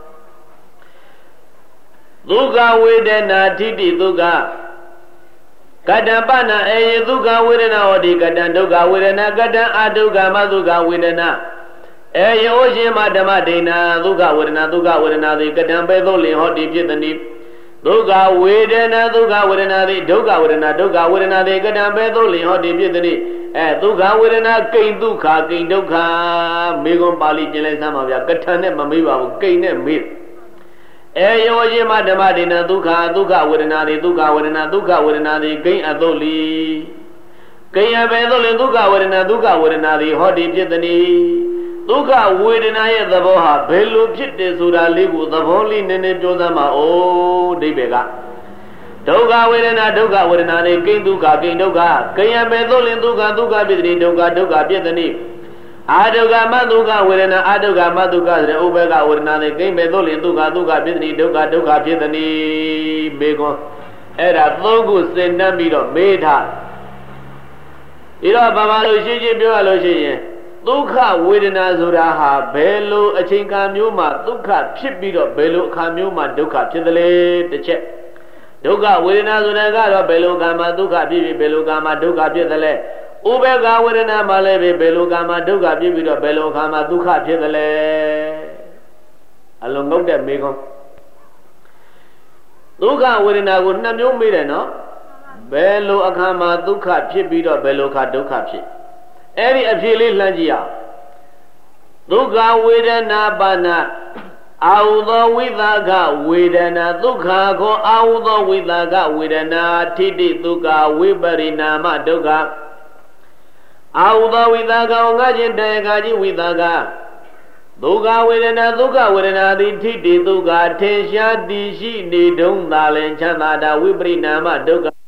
ဒုက္ခဝေဒနာထိတိဒုက္ခကတံပနာအေယဒုက္ခဝေဒနာဟောတိကတံဒုက္ခဝေဒနာကတံအဒုက္ခမဒုက္ခဝေဒနာအေယောရှင်မဓမ္မဒိနာဒုက္ခဝေဒနာဒုက္ခဝေဒနာသည်ကတံပဲသို့လင်ဟောတိဖြစ်သည်ဒုက္ခဝေဒနာဒုက္ခဝေဒနာသည်ဒုက္ခဝေဒနာဒုက္ခဝေဒနာသည်ကတံပဲသို့လင်ဟောတိဖြစ်သည်အဲဒုက္ခဝေဒနာကိဉ္ဒုက္ခကိဉ္ဒုက္ခမေခွန်းပါဠိကျင်လိုက်စမ်းပါဗျာကထံနဲ့မမေးပါဘူးကိဉ္နဲ့မေးအေယောရှင်မဓမ္မဒိနာဒုက္ခဒုက္ခဝေဒနာသည်ဒုက္ခဝေဒနာဒုက္ခဝေဒနာသည်ကိဉ္အသုတ်လီကိဉ္အပဲသို့လင်ဒုက္ခဝေဒနာဒုက္ခဝေဒနာသည်ဟောတိဖြစ်သည်ဒုက္ခဝေဒနာရဲ့သဘောဟာဘယ်လိုဖြစ်တယ်ဆိုတာလေးကိုသဘောလေးနည်းနည်းပြောသမ်းပါဦးအဓိပ္ပာယ်ကဒုက္ခဝေဒနာဒုက္ခဝေဒနာနဲ့ကိဉ္ဒုက္ခကိဉ္ဒုက္ခကိဉ္အပဲသို့လင်ဒုက္ခဒုက္ခဖြစ်သည်ဒုက္ခဒုက္ခဖြစ်သည်အာဒုက္ခမဒုက္ခဝေဒနာအာဒုက္ခမဒုက္ခဆိုတဲ့ဥပ္ပကဝေဒနာနဲ့ကိဉ္ပဲသို့လင်ဒုက္ခဒုက္ခဖြစ်သည်ဒုက္ခဒုက္ခဖြစ်သည်မေကွန်အဲ့ဒါသုံးခုစင်တတ်ပြီးတော့မေးထားဒီတော့ဘာမှလို့ရှင်းရှင်းပြောရလို့ရှိရင်ဒုက္ခဝေဒနာဆိုတာဟာဘယ်လိုအချိန်ကာမျိုးမှာဒုက္ခဖြစ်ပြီးတော့ဘယ်လိုအခါမျိုးမှာဒုက္ခဖြစ်သလဲတစ်ချက်ဒုက္ခဝေဒနာဆိုတာကတော့ဘယ်လိုကာမှာဒုက္ခဖြစ်ပြီးဘယ်လိုကာမှာဒုက္ခဖြစ်သလဲဥပေက္ခဝေဒနာမှာလည်းဘယ်လိုကာမှာဒုက္ခဖြစ်ပြီးတော့ဘယ်လိုအခါမှာဒုက္ခဖြစ်သလဲအလုံးငုတ်တဲ့မေခွန်းဒုက္ခဝေဒနာကိုနှစ်မျိုးမေးတယ်နော်ဘယ်လိုအခါမှာဒုက္ခဖြစ်ပြီးတော့ဘယ်လိုအခါဒုက္ခဖြစ်အဲ့ဒီအဖြစ်လေးလှမ်းကြည့်အောင်ဒုက္ခဝေဒနာပါဏအာဟုသောဝိသကဝေဒနာဒုက္ခကိုအာဟုသောဝိသကဝေဒနာထိတိဒုက္ခဝိပရိနာမဒုက္ခအာဟုသောဝိသကငါချင်းတရားကကြီးဝိသကဒုက္ခဝေဒနာဒုက္ခဝေဒနာသည်ထိတိဒုက္ခထင်ရှားတည်ရှိနေတုံးသာလင်ချမ်းသာတာဝိပရိနာမဒုက္ခ